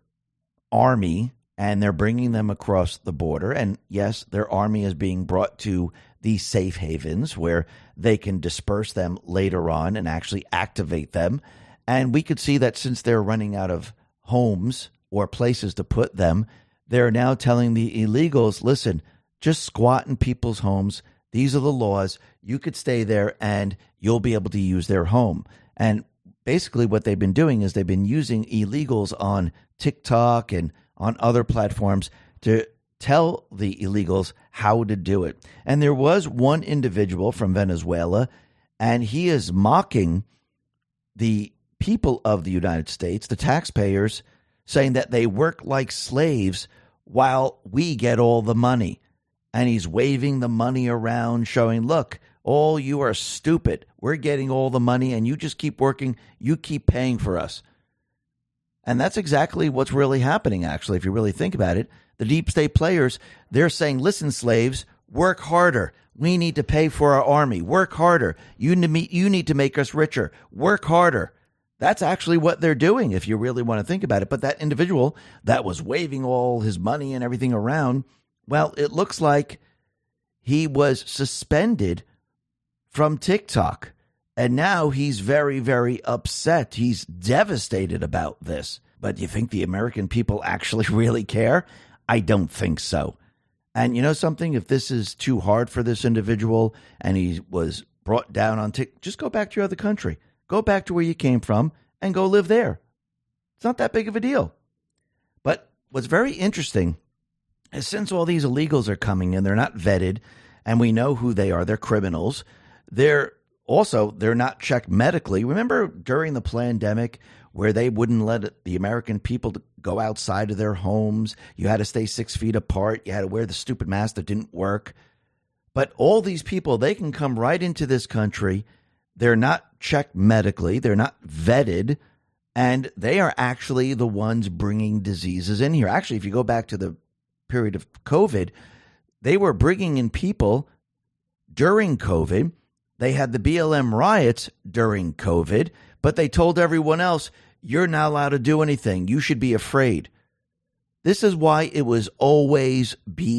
army, and they're bringing them across the border. And yes, their army is being brought to these safe havens where they can disperse them later on and actually activate them. And we could see that since they're running out of homes or places to put them, they're now telling the illegals, listen, just squat in people's homes. These are the laws. You could stay there and you'll be able to use their home. And basically what they've been doing is they've been using illegals on TikTok and on other platforms to tell the illegals how to do it. And there was one individual from Venezuela, and he is mocking the people of the United States, the taxpayers, saying that they work like slaves while we get all the money. And he's waving the money around, showing, look, all you are stupid. We're getting all the money, and you just keep working. You keep paying for us. And that's exactly what's really happening, actually, if you really think about it. The deep state players, they're saying, listen, slaves, work harder. We need to pay for our army. Work harder. You need to make us richer. Work harder. That's actually what they're doing, if you really want to think about it. But that individual that was waving all his money and everything around, well, it looks like he was suspended from TikTok. And now he's very, very upset. He's devastated about this. But you think the American people actually really care? I don't think so. And you know something? If this is too hard for this individual and he was brought down on TikTok, just go back to your other country. Go back to where you came from and go live there. It's not that big of a deal. But what's very interesting is since all these illegals are coming in, they're not vetted, and we know who they are. They're criminals. They're not checked medically. Remember during the pandemic where they wouldn't let the American people go outside of their homes? You had to stay 6 feet apart. You had to wear the stupid mask that didn't work. But all these people, they can come right into this country. They're not checked medically. They're not vetted. And they are actually the ones bringing diseases in here. Actually, if you go back to the period of COVID, they were bringing in people during COVID. They had the BLM riots during COVID, but they told everyone else, you're not allowed to do anything. You should be afraid. This is why it was always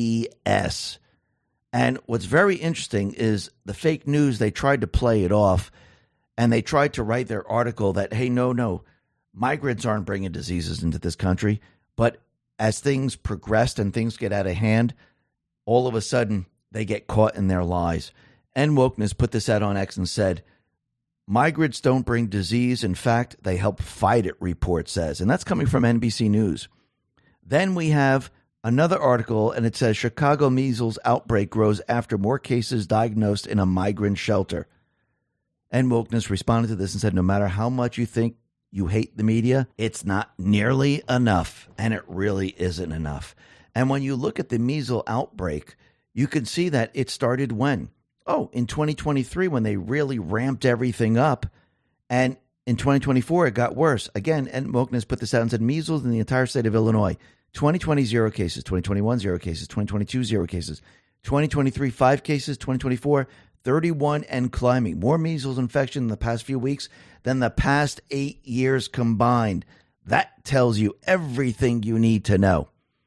BS. And what's very interesting is the fake news, they tried to play it off, and they tried to write their article that, hey, no, migrants aren't bringing diseases into this country. But as things progressed and things get out of hand, all of a sudden they get caught in their lies. And Wokeness put this out on X and said, migrants don't bring disease. In fact, they help fight it, report says. And that's coming from NBC News. Then we have another article, and it says Chicago measles outbreak grows after more cases diagnosed in a migrant shelter. And Wokeness responded to this and said, no matter how much you think you hate the media, it's not nearly enough. And it really isn't enough. And when you look at the measles outbreak, you can see that it started when? Oh, in 2023, when they really ramped everything up. And in 2024, it got worse. Again, and Wokeness put this out and said measles in the entire state of Illinois. 2020, 0 cases. 2021, 0 cases. 2022, 0 cases. 2023, 5 cases. 2024, 31 and climbing. More measles infection in the past few weeks than the past 8 years combined. That tells you everything you need to know.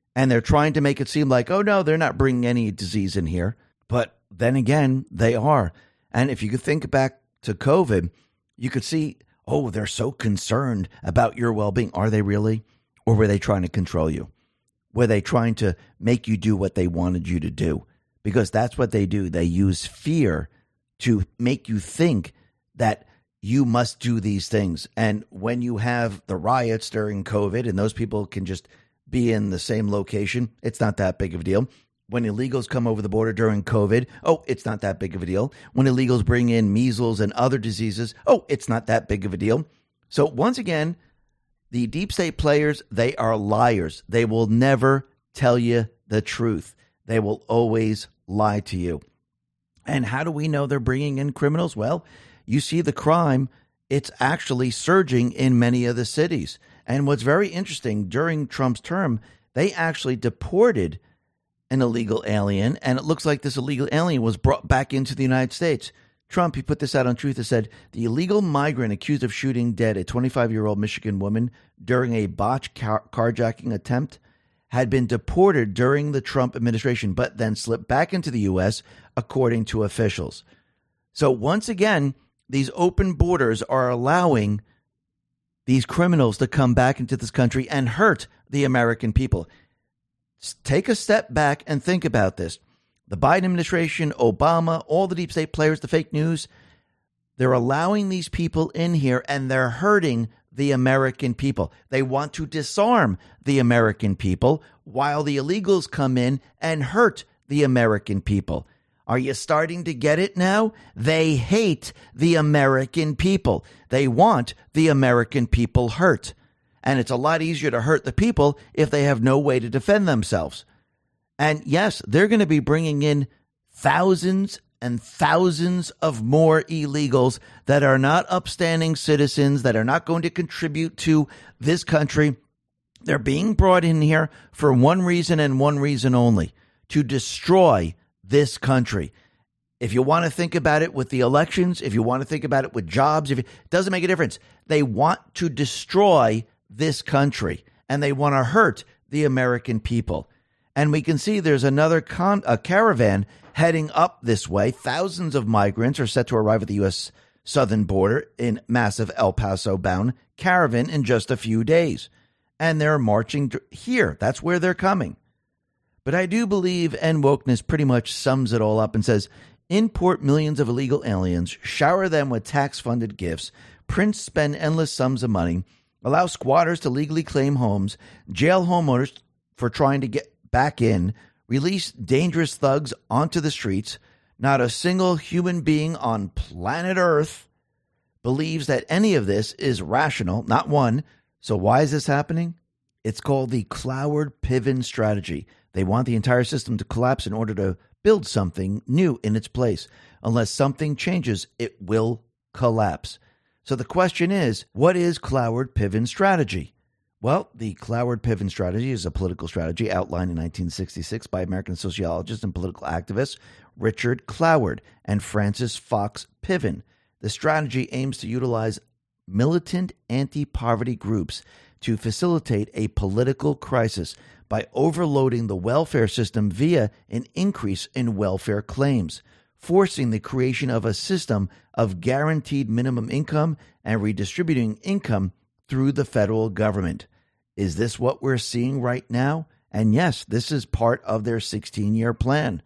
And they're trying to make it seem like, oh, no, they're not bringing any disease in here. But then again, they are. And if you could think back to COVID, you could see, oh, they're so concerned about your well-being. Are they really? Or were they trying to control you? Were they trying to make you do what they wanted you to do? Because that's what they do. They use fear to make you think that you must do these things. And when you have the riots during COVID and those people can just be in the same location, it's not that big of a deal. When illegals come over the border during COVID, oh, it's not that big of a deal. When illegals bring in measles and other diseases, oh, it's not that big of a deal. So once again, the deep state players, they are liars. They will never tell you the truth. They will always lie to you. And how do we know they're bringing in criminals? Well, you see the crime, it's actually surging in many of the cities. And what's very interesting, during Trump's term, they actually deported an illegal alien, and it looks like this illegal alien was brought back into the United States. Trump, he put this out on Truth and said, the illegal migrant accused of shooting dead a 25-year-old Michigan woman during a botched carjacking attempt had been deported during the Trump administration, but then slipped back into the U.S., according to officials. So once again, these open borders are allowing these criminals to come back into this country and hurt the American people. Take a step back and think about this. The Biden administration, Obama, all the deep state players, the fake news, they're allowing these people in here and they're hurting the American people. They want to disarm the American people while the illegals come in and hurt the American people. Are you starting to get it now? They hate the American people. They want the American people hurt. And it's a lot easier to hurt the people if they have no way to defend themselves. And yes, they're going to be bringing in thousands and thousands of more illegals that are not upstanding citizens, that are not going to contribute to this country. They're being brought in here for one reason and one reason only, to destroy this country. If you want to think about it with the elections, if you want to think about it with jobs, it doesn't make a difference. They want to destroy this country and they want to hurt the American people. And we can see there's another caravan heading up this way. Thousands of migrants are set to arrive at the U.S. southern border in massive El Paso-bound caravan in just a few days. And they're marching here. That's where they're coming. But I do believe End Wokeness pretty much sums it all up and says, import millions of illegal aliens, shower them with tax-funded gifts, prince spend endless sums of money, allow squatters to legally claim homes, jail homeowners for trying to get back in, release dangerous thugs onto the streets. Not a single human being on planet Earth believes that any of this is rational, not one. So why is this happening? It's called the Cloward-Piven strategy. They want the entire system to collapse in order to build something new in its place. Unless something changes, it will collapse. So the question is, what is Cloward-Piven strategy? Well, the Cloward-Piven strategy is a political strategy outlined in 1966 by American sociologist and political activist Richard Cloward and Francis Fox Piven. The strategy aims to utilize militant anti-poverty groups to facilitate a political crisis by overloading the welfare system via an increase in welfare claims, forcing the creation of a system of guaranteed minimum income and redistributing income through the federal government. Is this what we're seeing right now? And yes, this is part of their 16-year plan.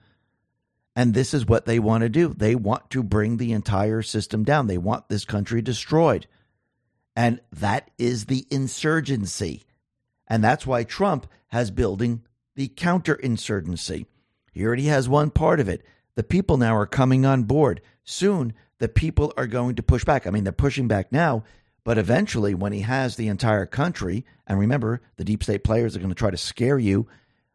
And this is what they want to do. They want to bring the entire system down. They want this country destroyed. And that is the insurgency. And that's why Trump has building the counterinsurgency. He already has one part of it. The people now are coming on board. Soon, the people are going to push back. I mean, they're pushing back now, but eventually when he has the entire country, and remember, the deep state players are going to try to scare you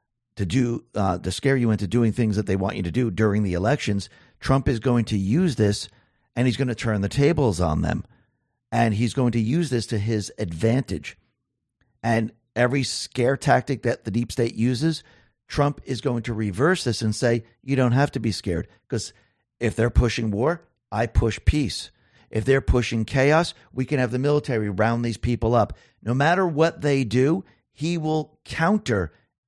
to scare you into doing things that they want you to do during the elections. Trump is going to use this and he's going to turn the tables on them. And he's going to use this to his advantage. And every scare tactic that the deep state uses, Trump is going to reverse this and say, you don't have to be scared. Because if they're pushing war, I push peace. If they're pushing chaos, we can have the military round these people up. No matter what they do, he will counter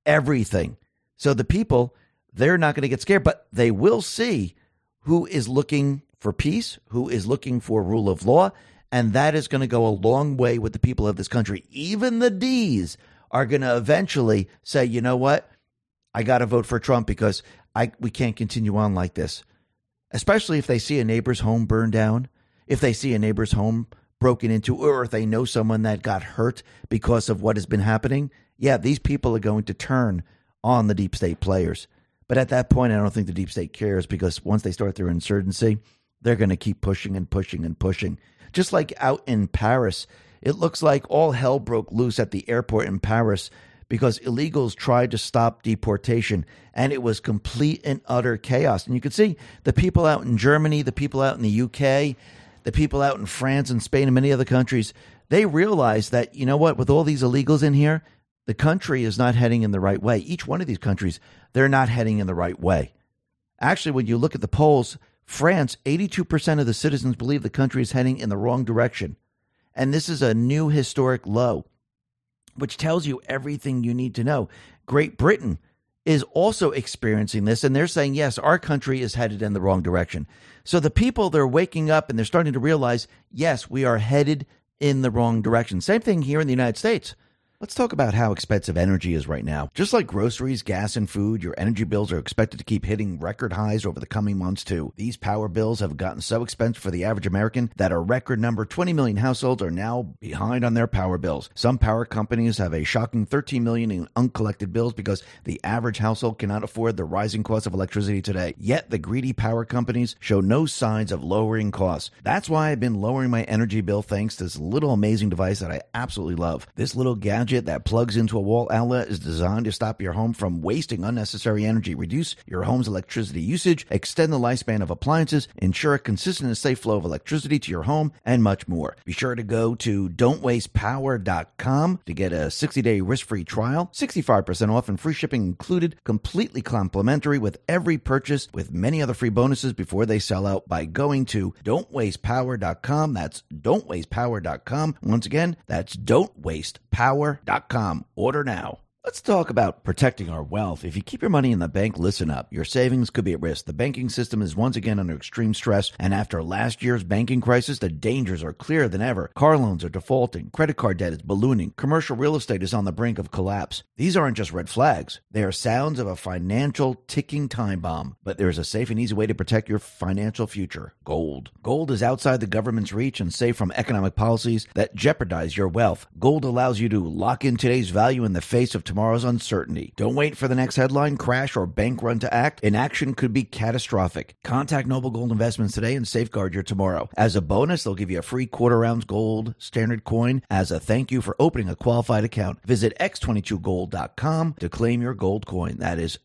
everything. So the people, they're not going to get scared, but they will see who is looking for peace, who is looking for rule of law, and that is going to go a long way with the people of this country. Even the D's are going to eventually say, you know what? I got to vote for Trump because we can't continue on like this. Especially if they see a neighbor's home burned down, if they see a neighbor's home broken into, or if they know someone that got hurt because of what has been happening. Yeah, these people are going to turn on the deep state players. But at that point, I don't think the deep state cares, because once they start their insurgency, they're going to keep pushing and pushing and pushing. Just like out in Paris, it looks like all hell broke loose at the airport in Paris because illegals tried to stop deportation, and it was complete and utter chaos. And you could see the people out in Germany, the people out in the UK, the people out in France and Spain and many other countries, they realized that, you know what, with all these illegals in here, the country is not heading in the right way. Each one of these countries, they're not heading in the right way. Actually, when you look at the polls, France, 82% of the citizens believe the country is heading in the wrong direction. And this is a new historic low, which tells you everything you need to know. Great Britain is also experiencing this, and they're saying, yes, our country is headed in the wrong direction. So the people, they're waking up and they're starting to realize, yes, we are headed in the wrong direction. Same thing here in the United States. Let's talk about how expensive energy is right now. Just like groceries, gas, and food, your energy bills are expected to keep hitting record highs over the coming months, too. These power bills have gotten so expensive for the average American that a record number, 20 million households, are now behind on their power bills. Some power companies have a shocking 13 million in uncollected bills because the average household cannot afford the rising cost of electricity today. Yet the greedy power companies show no signs of lowering costs. That's why I've been lowering my energy bill thanks to this little amazing device that I absolutely love. This little gadget that plugs into a wall outlet is designed to stop your home from wasting unnecessary energy, reduce your home's electricity usage, extend the lifespan of appliances, ensure a consistent and safe flow of electricity to your home, and much more. Be sure to go to don'twastepower.com to get a 60-day risk-free trial, 65% off and free shipping included, completely complimentary with every purchase, with many other free bonuses before they sell out, by going to don'twastepower.com. That's don'twastepower.com. Once again, that's don'twastepower.com. Order now. Let's talk about protecting our wealth. If you keep your money in the bank, listen up. Your savings could be at risk. The banking system is once again under extreme stress, and after last year's banking crisis, the dangers are clearer than ever. Car loans are defaulting, credit card debt is ballooning, commercial real estate is on the brink of collapse. These aren't just red flags. They are sounds of a financial ticking time bomb. But there is a safe and easy way to protect your financial future: gold. Gold is outside the government's reach and safe from economic policies that jeopardize your wealth. Gold allows you to lock in today's value in the face of tomorrow's uncertainty. Don't wait for the next headline, crash, or bank run to act. Inaction could be catastrophic. Contact Noble Gold Investments today and safeguard your tomorrow. As a bonus, they'll give you a free quarter-ounce gold standard coin as a thank you for opening a qualified account. Visit x22gold.com to claim your gold coin. That is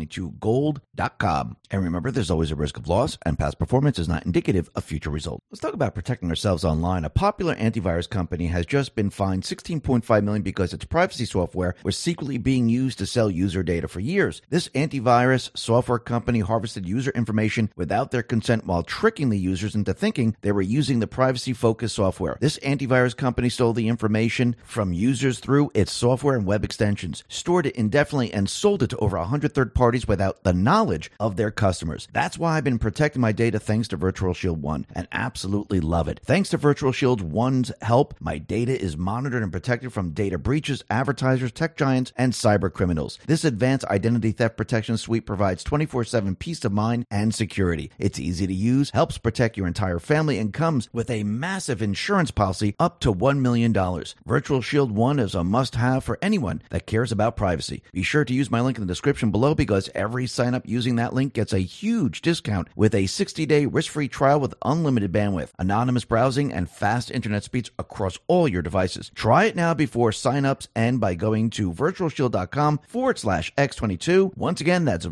x22gold.com. And remember, there's always a risk of loss, and past performance is not indicative of future results. Let's talk about protecting ourselves online. A popular antivirus company has just been fined $16.5 million because its privacy software was secretly being used to sell user data for years. This antivirus software company harvested user information without their consent while tricking the users into thinking they were using the privacy-focused software. This antivirus company stole the information from users through its software and web extensions, stored it indefinitely, and sold it to over 100 third parties without the knowledge of their customers. That's why I've been protecting my data thanks to Virtual Shield One, and absolutely love it. Thanks to Virtual Shield One's help, my data is monitored and protected from data breaches, advertisers, tech giants, and cyber criminals. This advanced identity theft protection suite provides 24/7 peace of mind and security. It's easy to use, helps protect your entire family, and comes with a massive insurance policy up to $1 million. Virtual Shield One is a must-have for anyone that cares about privacy. Be sure to use my link in the description below, because every sign-up using that link gets a huge discount with a 60-day risk-free trial with unlimited bandwidth, anonymous browsing, and fast internet speeds across all your devices. Try it now before sign-ups end by going to virtualshield.com/X22. Once again, that's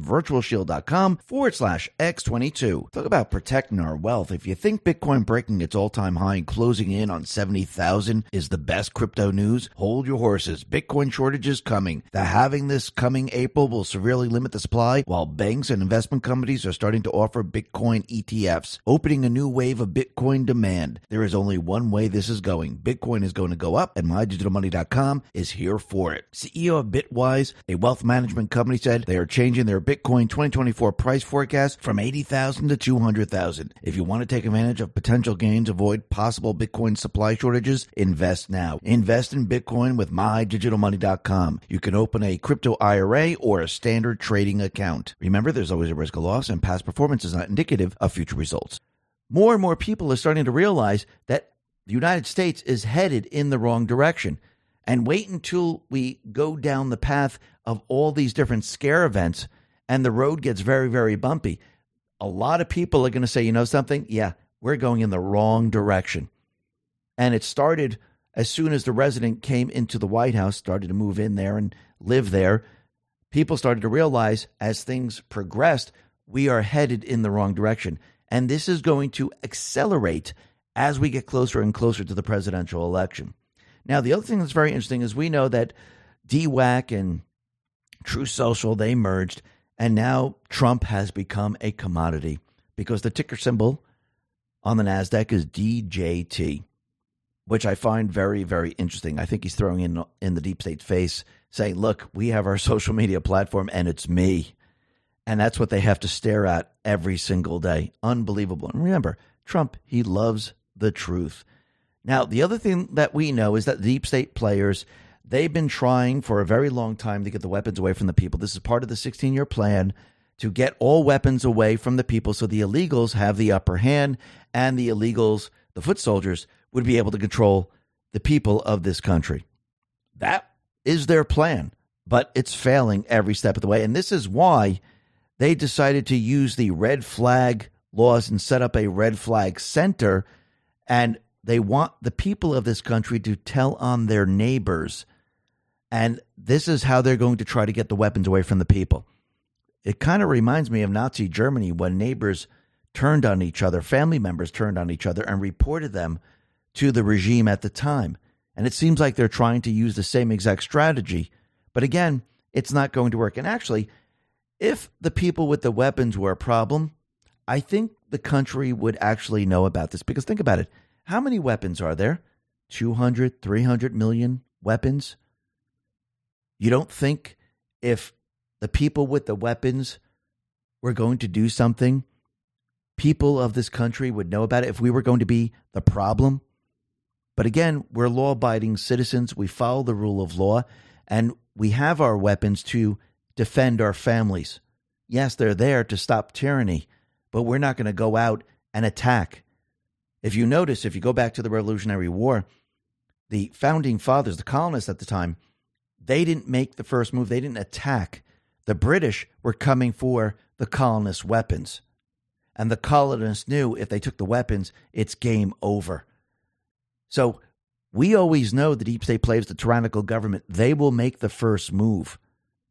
virtualshield.com/X22. Talk about protecting our wealth. If you think Bitcoin breaking its all-time high and closing in on 70,000 is the best crypto news, hold your horses. Bitcoin shortage is coming. The halving this coming April will severely limit the supply, while banks and investment companies are starting to offer Bitcoin ETFs, opening a new wave of Bitcoin demand. There is only one way this is going. Bitcoin is going to go up, and MyDigitalMoney.com is here for it. CEO CEO of Bitwise, a wealth management company, said they are changing their Bitcoin 2024 price forecast from 80,000 to 200,000. If you want to take advantage of potential gains, avoid possible Bitcoin supply shortages, invest now. Invest in Bitcoin with MyDigitalMoney.com. You can open a crypto IRA or a standard trading account. Remember, there's always a risk of loss, and past performance is not indicative of future results. More and more people are starting to realize that the United States is headed in the wrong direction. And wait until we go down the path of all these different scare events and the road gets very, very bumpy. A lot of people are going to say, you know something? Yeah, we're going in the wrong direction. And it started as soon as the resident came into the White House, started to move in there and live there. People started to realize as things progressed, we are headed in the wrong direction. And this is going to accelerate as we get closer and closer to the presidential election. Now, the other thing that's very interesting is we know that DWAC and Truth Social, they merged, and now Trump has become a commodity because the ticker symbol on the NASDAQ is DJT, which I find very, very interesting. I think he's throwing in the deep state's face, saying, look, we have our social media platform, and it's me. And that's what they have to stare at every single day. Unbelievable. And remember, Trump, he loves the truth. Now, the other thing that we know is that the deep state players, they've been trying for a very long time to get the weapons away from the people. This is part of the 16-year plan to get all weapons away from the people so the illegals have the upper hand and the illegals, the foot soldiers, would be able to control the people of this country. That is their plan, but it's failing every step of the way. And this is why they decided to use the red flag laws and set up a red flag center, and they want the people of this country to tell on their neighbors. And this is how they're going to try to get the weapons away from the people. It kind of reminds me of Nazi Germany when neighbors turned on each other, family members turned on each other and reported them to the regime at the time. And it seems like they're trying to use the same exact strategy. But again, it's not going to work. And actually, if the people with the weapons were a problem, I think the country would actually know about this. Because think about it. How many weapons are there? 200, 300 million weapons? You don't think if the people with the weapons were going to do something, people of this country would know about it if we were going to be the problem? But again, we're law-abiding citizens. We follow the rule of law, and we have our weapons to defend our families. Yes, they're there to stop tyranny, but we're not going to go out and attack. If you notice, if you go back to the Revolutionary War, the founding fathers, the colonists at the time, they didn't make the first move. They didn't attack. The British were coming for the colonists' weapons. And the colonists knew if they took the weapons, it's game over. So we always know the deep state players, the tyrannical government, they will make the first move.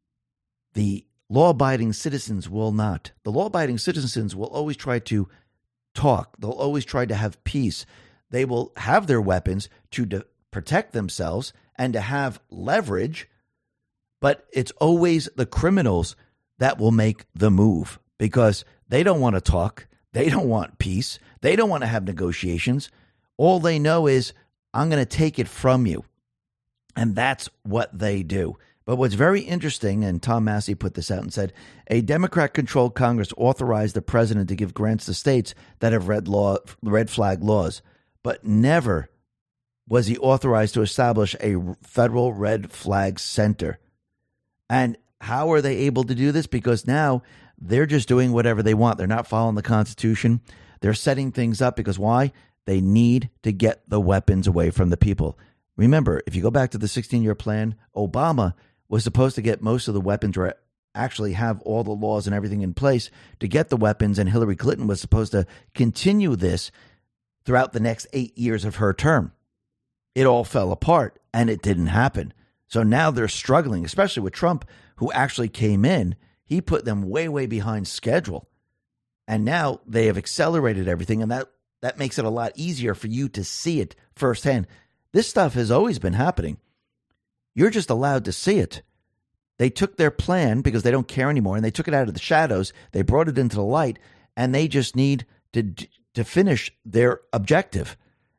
The law-abiding citizens will not. The law-abiding citizens will always try to talk. They'll always try to have peace. They will have their weapons to protect themselves and to have leverage, but it's always the criminals that will make the move because they don't want to talk. They don't want peace. They don't want to have negotiations. All they know is, I'm going to take it from you. And that's what they do. But what's very interesting, and Tom Massey put this out and said, a Democrat-controlled Congress authorized the president to give grants to states that have red flag laws, but never was he authorized to establish a federal red flag center. And how are they able to do this? Because now they're just doing whatever they want. They're not following the Constitution. They're setting things up because why? They need to get the weapons away from the people. Remember, if you go back to the 16-year plan, Obama was supposed to get most of the weapons or actually have all the laws and everything in place to get the weapons, and Hillary Clinton was supposed to continue this throughout the next 8 years of her term. It all fell apart, and it didn't happen. So now they're struggling, especially with Trump, who actually came in. He put them way, way behind schedule. And now they have accelerated everything, and that makes it a lot easier for you to see it firsthand. This stuff has always been happening. You're just allowed to see it. They took their plan because they don't care anymore, and they took it out of the shadows. They brought it into the light, and they just need to finish their objective.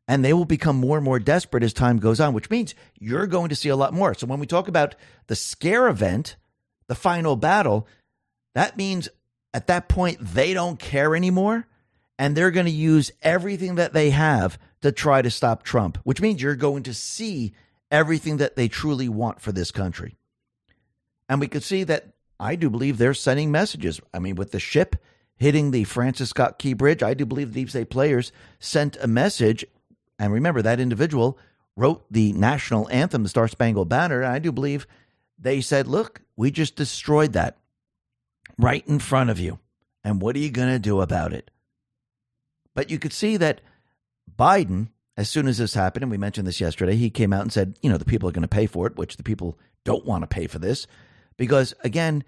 And they will become more and more desperate as time goes on, which means you're going to see a lot more. So when we talk about the scare event, the final battle, that means at that point they don't care anymore, and they're going to use everything that they have to try to stop Trump, which means you're going to see everything that they truly want for this country. And we could see that I do believe they're sending messages. I mean, with the ship hitting the Francis Scott Key Bridge, I do believe the deep state players sent a message. And remember, that individual wrote the national anthem, the Star Spangled Banner. And I do believe they said, look, we just destroyed that right in front of you. And what are you going to do about it? But you could see that Biden, as soon as this happened, and we mentioned this yesterday, he came out and said, you know, the people are going to pay for it, which the people don't want to pay for this. Because, again,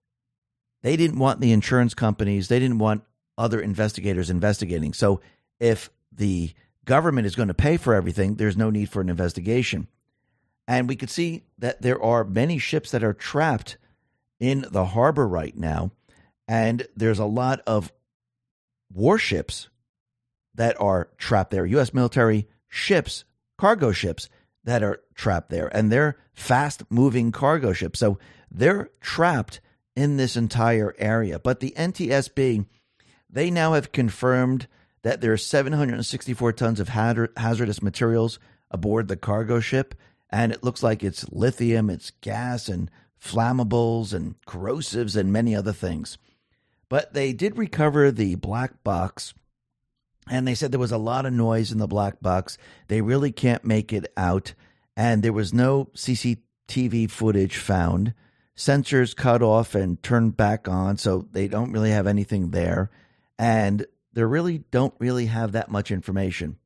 they didn't want the insurance companies. They didn't want other investigators investigating. So if the government is going to pay for everything, there's no need for an investigation. And we could see that there are many ships that are trapped in the harbor right now. And there's a lot of warships that are trapped there, U.S. military ships, cargo ships that are trapped there. And they're fast-moving cargo ships. So they're trapped in this entire area. But the NTSB, they now have confirmed that there are 764 tons of hazardous materials aboard the cargo ship. And it looks like it's lithium, it's gas and flammables and corrosives and many other things. But they did recover the black box. And they said there was a lot of noise in the black box. They really can't make it out. And there was no CCTV footage found. Sensors cut off and turned back on, so they don't really have anything there. And they really don't really have that much information.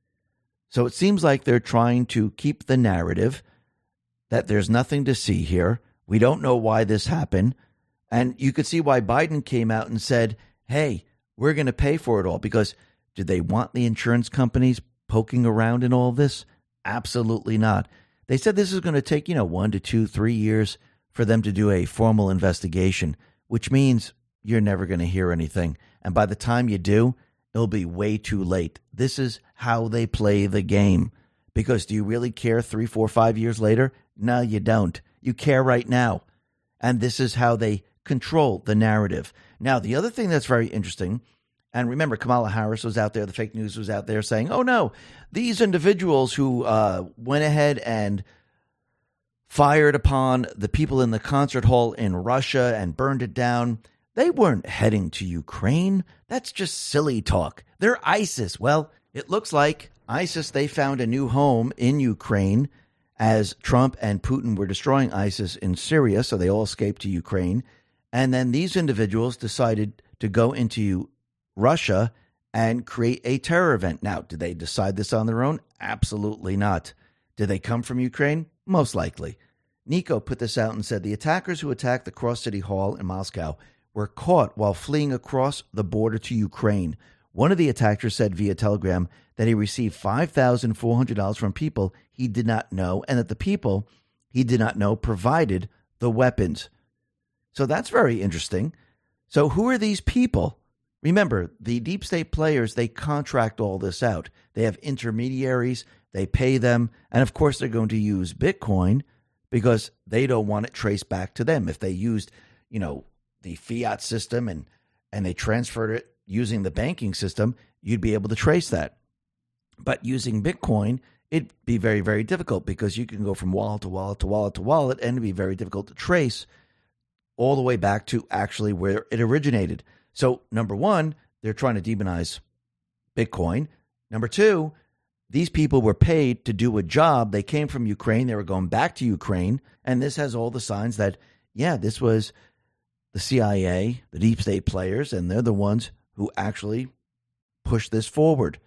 So it seems like they're trying to keep the narrative that there's nothing to see here. We don't know why this happened. And you could see why Biden came out and said, hey, we're going to pay for it all. Because did they want the insurance companies poking around in all this? Absolutely not. They said this is going to take, 1 to 2, 3 years for them to do a formal investigation, which means you're never going to hear anything. And by the time you do, it'll be way too late. This is how they play the game. Because do you really care 3, 4, 5 years later? No, you don't. You care right now. And this is how they control the narrative. Now, the other thing that's very interesting, and remember, Kamala Harris was out there, the fake news was out there saying, oh no, these individuals who went ahead and fired upon the people in the concert hall in Russia and burned it down, they weren't heading to Ukraine. That's just silly talk. They're ISIS. Well, it looks like ISIS, they found a new home in Ukraine as Trump and Putin were destroying ISIS in Syria, so they all escaped to Ukraine. And then these individuals decided to go into Russia and create a terror event. Now, did they decide this on their own? Absolutely not. Did they come from Ukraine? Most likely. Nico put this out and said the attackers who attacked the Cross City Hall in Moscow were caught while fleeing across the border to Ukraine. One of the attackers said via Telegram that he received $5,400 from people he did not know, and that the people he did not know provided the weapons. So that's very interesting. So who are these people? Remember, the deep state players, they contract all this out. They have intermediaries, they pay them, and of course they're going to use Bitcoin because they don't want it traced back to them. If they used, the fiat system and they transferred it using the banking system, you'd be able to trace that. But using Bitcoin, it'd be very, very difficult because you can go from wallet to wallet to wallet to wallet, and it'd be very difficult to trace all the way back to actually where it originated. So, number one, they're trying to demonize Bitcoin. Number two, these people were paid to do a job. They came from Ukraine. They were going back to Ukraine. And this has all the signs that, this was the CIA, the deep state players, and they're the ones who actually pushed this forward.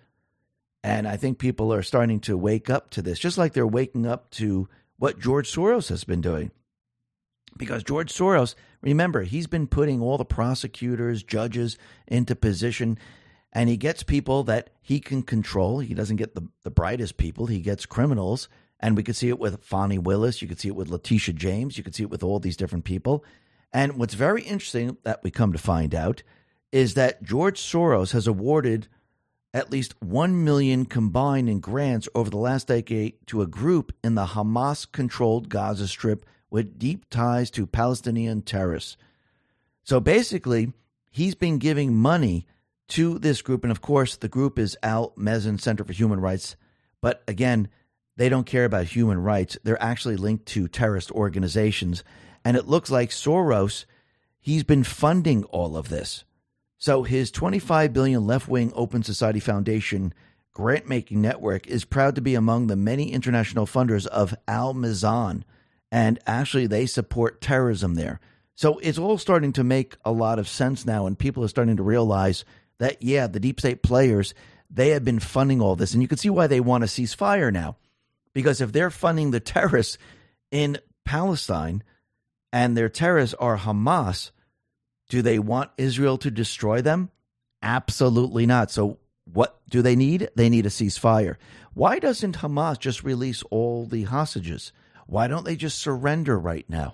And I think people are starting to wake up to this, just like they're waking up to what George Soros has been doing. Because George Soros, remember, he's been putting all the prosecutors, judges into position, and he gets people that he can control. He doesn't get the brightest people. He gets criminals. And we could see it with Fani Willis. You could see it with Letitia James. You could see it with all these different people. And what's very interesting that we come to find out is that George Soros has awarded at least 1 million combined in grants over the last decade to a group in the Hamas-controlled Gaza Strip with deep ties to Palestinian terrorists. So basically, he's been giving money to this group. And of course, the group is Al Mezin Center for Human Rights. But again, they don't care about human rights. They're actually linked to terrorist organizations. And it looks like Soros, he's been funding all of this. So his $25 billion left-wing Open Society Foundation grant-making network is proud to be among the many international funders of Al Mezan. And actually, they support terrorism there. So it's all starting to make a lot of sense now, and people are starting to realize that, yeah, the deep state players, they have been funding all this. And you can see why they want a ceasefire now. Because if they're funding the terrorists in Palestine and their terrorists are Hamas, do they want Israel to destroy them? Absolutely not. So what do they need? They need a ceasefire. Why doesn't Hamas just release all the hostages? Why don't they just surrender right now?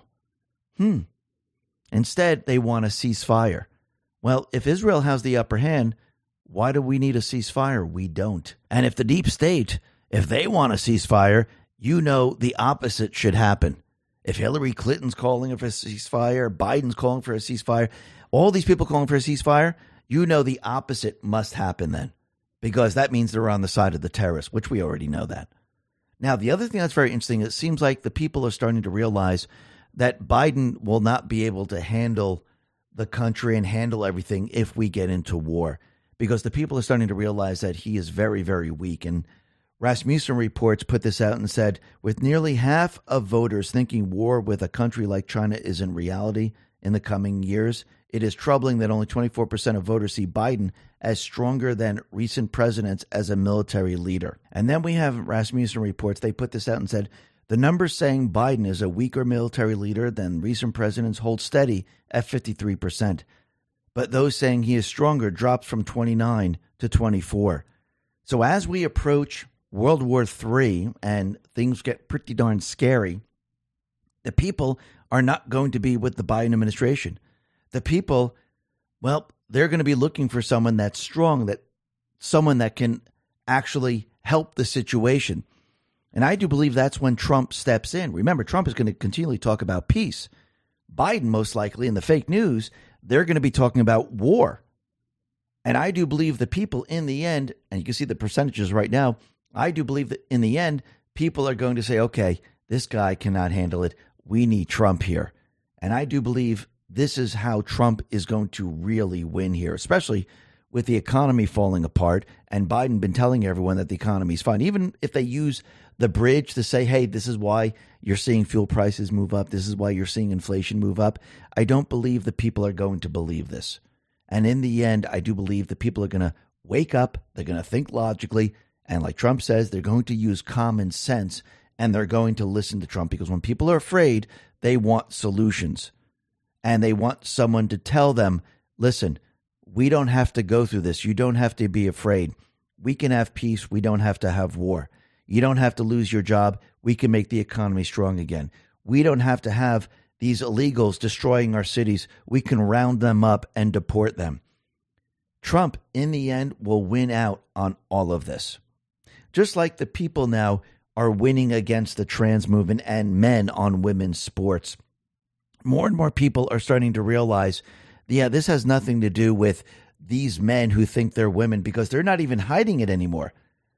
Instead, they want a ceasefire. Well, if Israel has the upper hand, why do we need a ceasefire? We don't. And if the deep state, if they want a ceasefire, you know the opposite should happen. If Hillary Clinton's calling for a ceasefire, Biden's calling for a ceasefire, all these people calling for a ceasefire, you know the opposite must happen then. Because that means they're on the side of the terrorists, which we already know that. Now, the other thing that's very interesting, it seems like the people are starting to realize that Biden will not be able to handle the country and handle everything if we get into war. Because the people are starting to realize that he is very, very weak. And Rasmussen Reports put this out and said, with nearly half of voters thinking war with a country like China is in reality in the coming years, it is troubling that only 24% of voters see Biden as stronger than recent presidents as a military leader. And then we have Rasmussen Reports. They put this out and said, the numbers saying Biden is a weaker military leader than recent presidents hold steady at 53%. But those saying he is stronger drops from 29 to 24. So as we approach World War III and things get pretty darn scary, the people are not going to be with the Biden administration. The people, well, they're going to be looking for someone that's strong, someone that can actually help the situation. And I do believe that's when Trump steps in. Remember, Trump is going to continually talk about peace. Biden, most likely, in the fake news, they're going to be talking about war. And I do believe the people in the end, and you can see the percentages right now, I do believe that in the end, people are going to say, okay, this guy cannot handle it. We need Trump here. And I do believe this is how Trump is going to really win here, especially with the economy falling apart and Biden been telling everyone that the economy is fine. Even if they use the bridge to say, hey, this is why you're seeing fuel prices move up. This is why you're seeing inflation move up. I don't believe the people are going to believe this. And in the end, I do believe the people are going to wake up. They're going to think logically. And like Trump says, they're going to use common sense and they're going to listen to Trump, because when people are afraid, they want solutions and they want someone to tell them, listen, we don't have to go through this. You don't have to be afraid. We can have peace. We don't have to have war. You don't have to lose your job. We can make the economy strong again. We don't have to have these illegals destroying our cities. We can round them up and deport them. Trump, in the end, will win out on all of this. Just like the people now are winning against the trans movement and men on women's sports. More and more people are starting to realize, yeah, this has nothing to do with these men who think they're women, because they're not even hiding it anymore.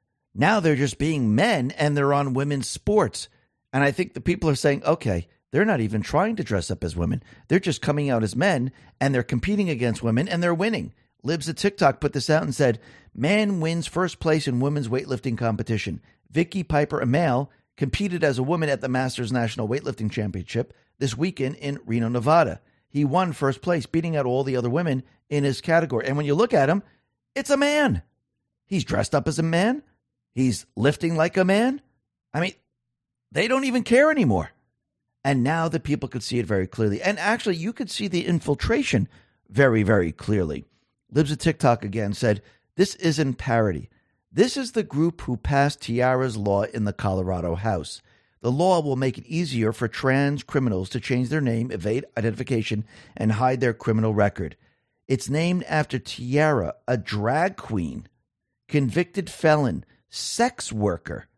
Now they're just being men and they're on women's sports. And I think the people are saying, okay, they're not even trying to dress up as women. They're just coming out as men and they're competing against women and they're winning. Libs at TikTok put this out and said, man wins first place in women's weightlifting competition. Vicky Piper, a male, competed as a woman at the Masters National Weightlifting Championship this weekend in Reno, Nevada. He won first place, beating out all the other women in his category. And when you look at him, it's a man. He's dressed up as a man. He's lifting like a man. I mean, they don't even care anymore. And now the people could see it very clearly. And actually, you could see the infiltration very, very clearly. Libs at TikTok again said, this isn't parody. This is the group who passed Tiara's law in the Colorado House. The law will make it easier for trans criminals to change their name, evade identification, and hide their criminal record. It's named after Tiara, a drag queen. convicted felon, sex worker.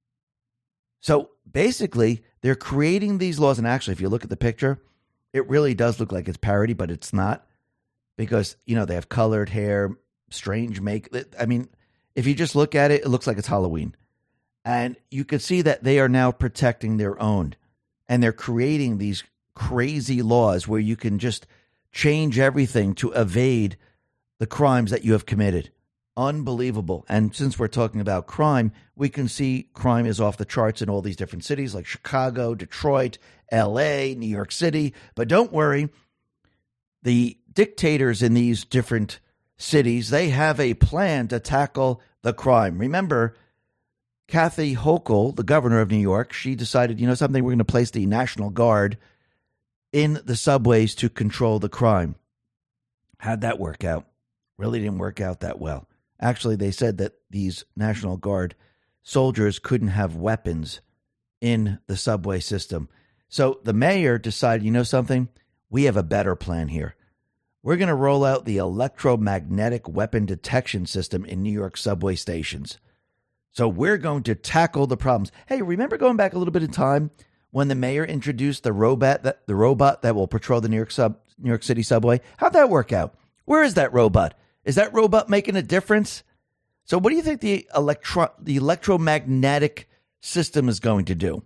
So basically, they're creating these laws. And actually, if you look at the picture, it really does look like it's parody, but it's not. Because, they have colored hair, strange make. I mean, if you just look at it, it looks like it's Halloween. And you can see that they are now protecting their own. And they're creating these crazy laws where you can just change everything to evade the crimes that you have committed. Unbelievable. And since we're talking about crime, we can see crime is off the charts in all these different cities like Chicago, Detroit, LA, New York City. But don't worry, the dictators in these different cities, they have a plan to tackle the crime. Remember, Kathy Hochul, the governor of New York, she decided, something, we're going to place the National Guard in the subways to control the crime. How'd that work out? Really didn't work out that well. Actually, they said that these National Guard soldiers couldn't have weapons in the subway system. So the mayor decided, something? We have a better plan here. We're going to roll out the electromagnetic weapon detection system in New York subway stations. So we're going to tackle the problems. Hey, remember going back a little bit in time when the mayor introduced the robot that will patrol the New York City subway? How'd that work out? Where is that robot? Is that robot making a difference? So what do you think the electromagnetic system is going to do?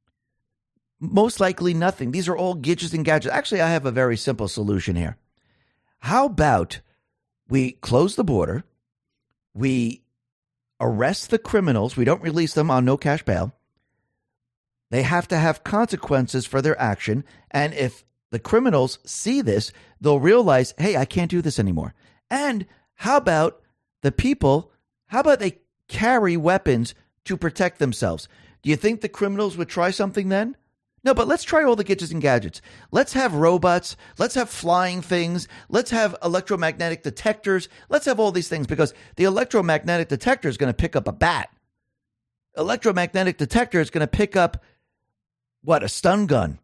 Most likely nothing. These are all gadgets and gadgets. Actually, I have a very simple solution here. How about we close the border, we arrest the criminals, we don't release them on no cash bail. They have to have consequences for their action. And if the criminals see this, they'll realize, hey, I can't do this anymore. And how about the people, how about they carry weapons to protect themselves? Do you think the criminals would try something then? No, but let's try all the gadgets and gadgets. Let's have robots. Let's have flying things. Let's have electromagnetic detectors. Let's have all these things because the electromagnetic detector is going to pick up a bat. Electromagnetic detector is going to pick up, a stun gun.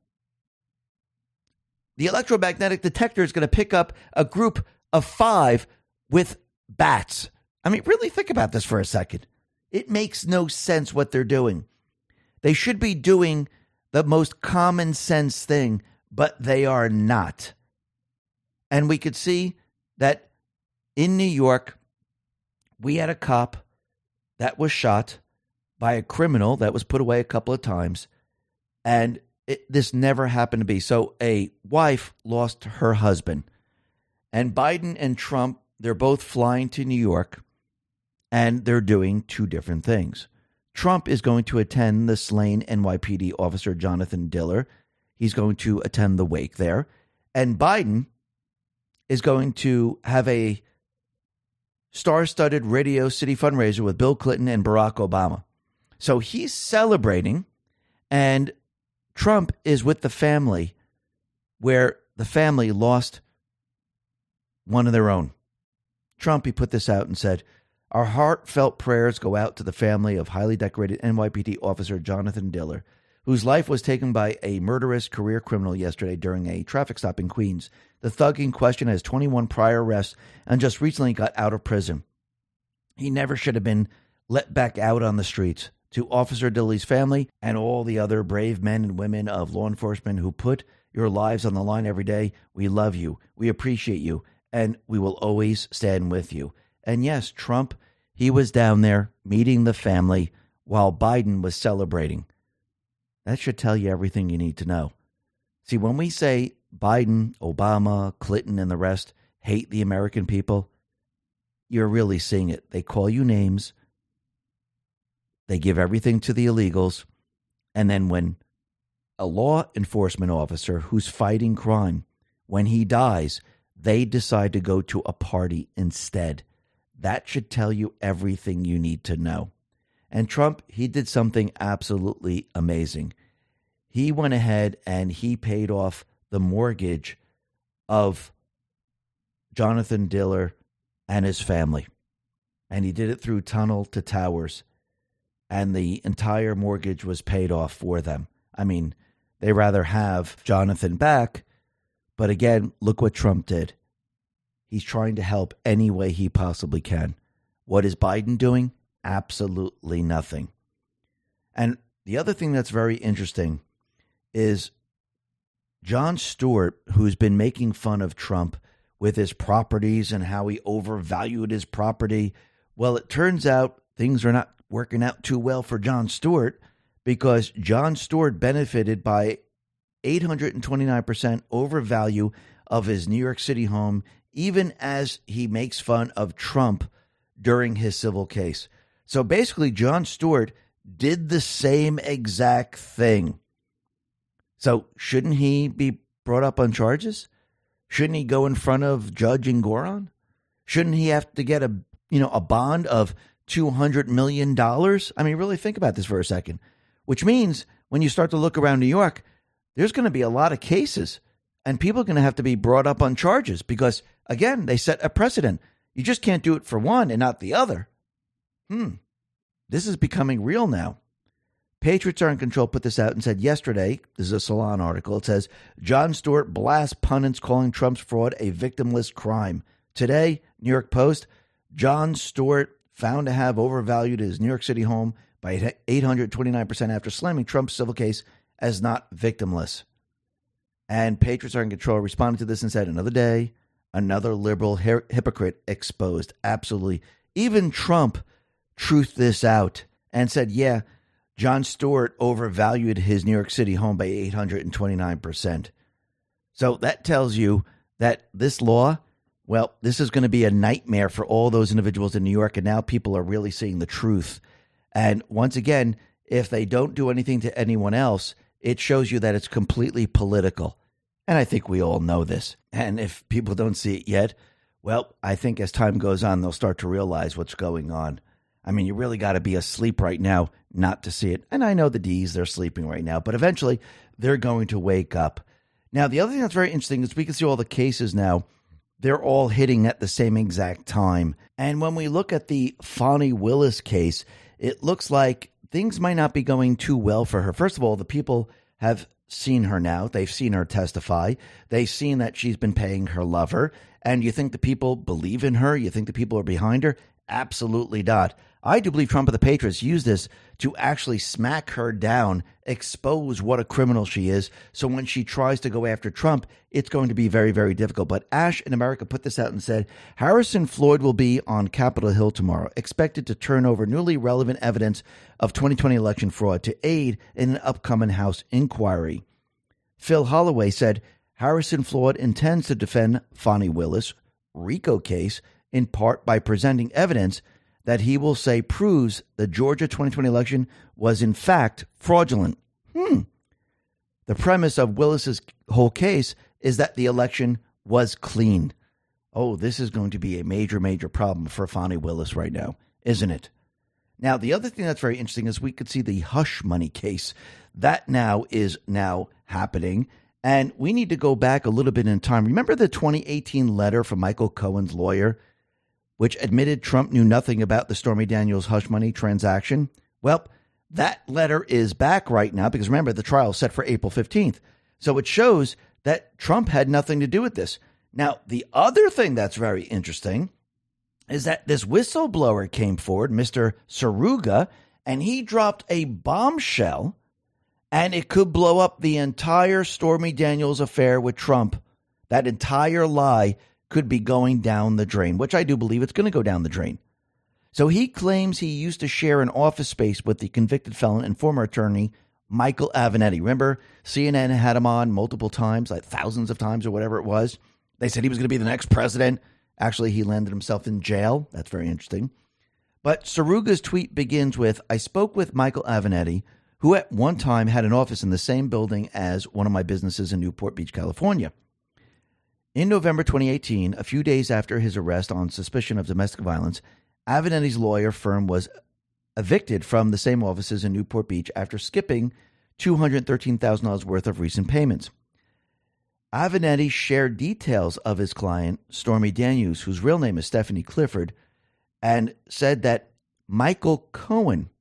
The electromagnetic detector is going to pick up a group of 5 with bats. I mean, really think about this for a second. It makes no sense what they're doing. They should be doing the most common sense thing, but they are not. And we could see that in New York, we had a cop that was shot by a criminal that was put away a couple of times. And this never happened to be. So a wife lost her husband. And Biden and Trump, they're both flying to New York. And they're doing 2 different things. Trump is going to attend the slain NYPD officer Jonathan Diller. He's going to attend the wake there. And Biden is going to have a star-studded Radio City fundraiser with Bill Clinton and Barack Obama. So he's celebrating, and Trump is with the family where the family lost one of their own. Trump, he put this out and said, "Our heartfelt prayers go out to the family of highly decorated NYPD officer Jonathan Diller, whose life was taken by a murderous career criminal yesterday during a traffic stop in Queens. The thug in question has 21 prior arrests and just recently got out of prison. He never should have been let back out on the streets. To Officer Diller's family and all the other brave men and women of law enforcement who put your lives on the line every day, we love you, we appreciate you, and we will always stand with you." And yes, Trump, he was down there meeting the family while Biden was celebrating. That should tell you everything you need to know. See, when we say Biden, Obama, Clinton, and the rest hate the American people, you're really seeing it. They call you names. They give everything to the illegals. And then when a law enforcement officer who's fighting crime, when he dies, they decide to go to a party instead. That should tell you everything you need to know. And Trump, he did something absolutely amazing. He went ahead and he paid off the mortgage of Jonathan Diller and his family. And he did it through Tunnel to Towers. And the entire mortgage was paid off for them. I mean, they rather have Jonathan back. But again, look what Trump did. He's trying to help any way he possibly can. What is Biden doing? Absolutely nothing. And the other thing that's very interesting is Jon Stewart, who's been making fun of Trump with his properties and how he overvalued his property. Well, it turns out things are not working out too well for Jon Stewart, because Jon Stewart benefited by 829% overvalue of his New York City home, even as he makes fun of Trump during his civil case. So basically, Jon Stewart did the same exact thing. So shouldn't he be brought up on charges? Shouldn't he go in front of Judge Engoron? Shouldn't he have to get a bond of $200 million? I mean, really think about this for a second. Which means when you start to look around New York, there's going to be a lot of cases, and people are going to have to be brought up on charges because, again, they set a precedent. You just can't do it for one and not the other. This is becoming real now. Patriots Are in Control put this out and said yesterday, this is a Salon article, it says, Jon Stewart blasts pundits calling Trump's fraud a victimless crime. Today, New York Post, Jon Stewart found to have overvalued his New York City home by 829% after slamming Trump's civil case as not victimless. And Patriots Are in Control responded to this and said, another day, another liberal hypocrite exposed. Absolutely. Even Trump truthed this out and said, yeah, Jon Stewart overvalued his New York City home by 829%. So that tells you that this law, well, this is going to be a nightmare for all those individuals in New York. And now people are really seeing the truth. And once again, if they don't do anything to anyone else, it shows you that it's completely political. And I think we all know this. And if people don't see it yet, well, I think as time goes on, they'll start to realize what's going on. I mean, you really got to be asleep right now not to see it. And I know the D's, they're sleeping right now, but eventually they're going to wake up. Now, the other thing that's very interesting is we can see all the cases now. They're all hitting at the same exact time. And when we look at the Fani Willis case, it looks like things might not be going too well for her. First of all, the people have seen her now. They've seen her testify. They've seen that she's been paying her lover. And you think the people believe in her? You think the people are behind her? Absolutely not. I do believe Trump and the Patriots use this to actually smack her down, expose what a criminal she is. So when she tries to go after Trump, it's going to be very, very difficult. But Ash in America put this out and said, Harrison Floyd will be on Capitol Hill tomorrow, expected to turn over newly relevant evidence of 2020 election fraud to aid in an upcoming House inquiry. Phil Holloway said Harrison Floyd intends to defend Fani Willis' RICO case in part by presenting evidence that he will say proves the Georgia 2020 election was in fact fraudulent. The premise of Willis's whole case is that the election was clean. Oh, this is going to be a major, major problem for Fani Willis right now, isn't it? Now, the other thing that's very interesting is we could see the hush money case. That now is happening. And we need to go back a little bit in time. Remember the 2018 letter from Michael Cohen's lawyer, which admitted Trump knew nothing about the Stormy Daniels hush money transaction? Well, that letter is back right now because remember, the trial is set for April 15th. So it shows that Trump had nothing to do with this. Now, the other thing that's very interesting is that this whistleblower came forward, Mr. Saruga, and he dropped a bombshell, and it could blow up the entire Stormy Daniels affair with Trump. That entire lie could be going down the drain, which I do believe it's going to go down the drain. So he claims he used to share an office space with the convicted felon and former attorney, Michael Avenatti. Remember, CNN had him on multiple times, like thousands of times or whatever it was. They said he was going to be the next president. Actually, he landed himself in jail. That's very interesting. But Saruga's tweet begins with, I spoke with Michael Avenatti, who at one time had an office in the same building as one of my businesses in Newport Beach, California. In November 2018, a few days after his arrest on suspicion of domestic violence, Avenatti's lawyer firm was evicted from the same offices in Newport Beach after skipping $213,000 worth of recent payments. Avenatti shared details of his client, Stormy Daniels, whose real name is Stephanie Clifford, and said that Michael Cohen,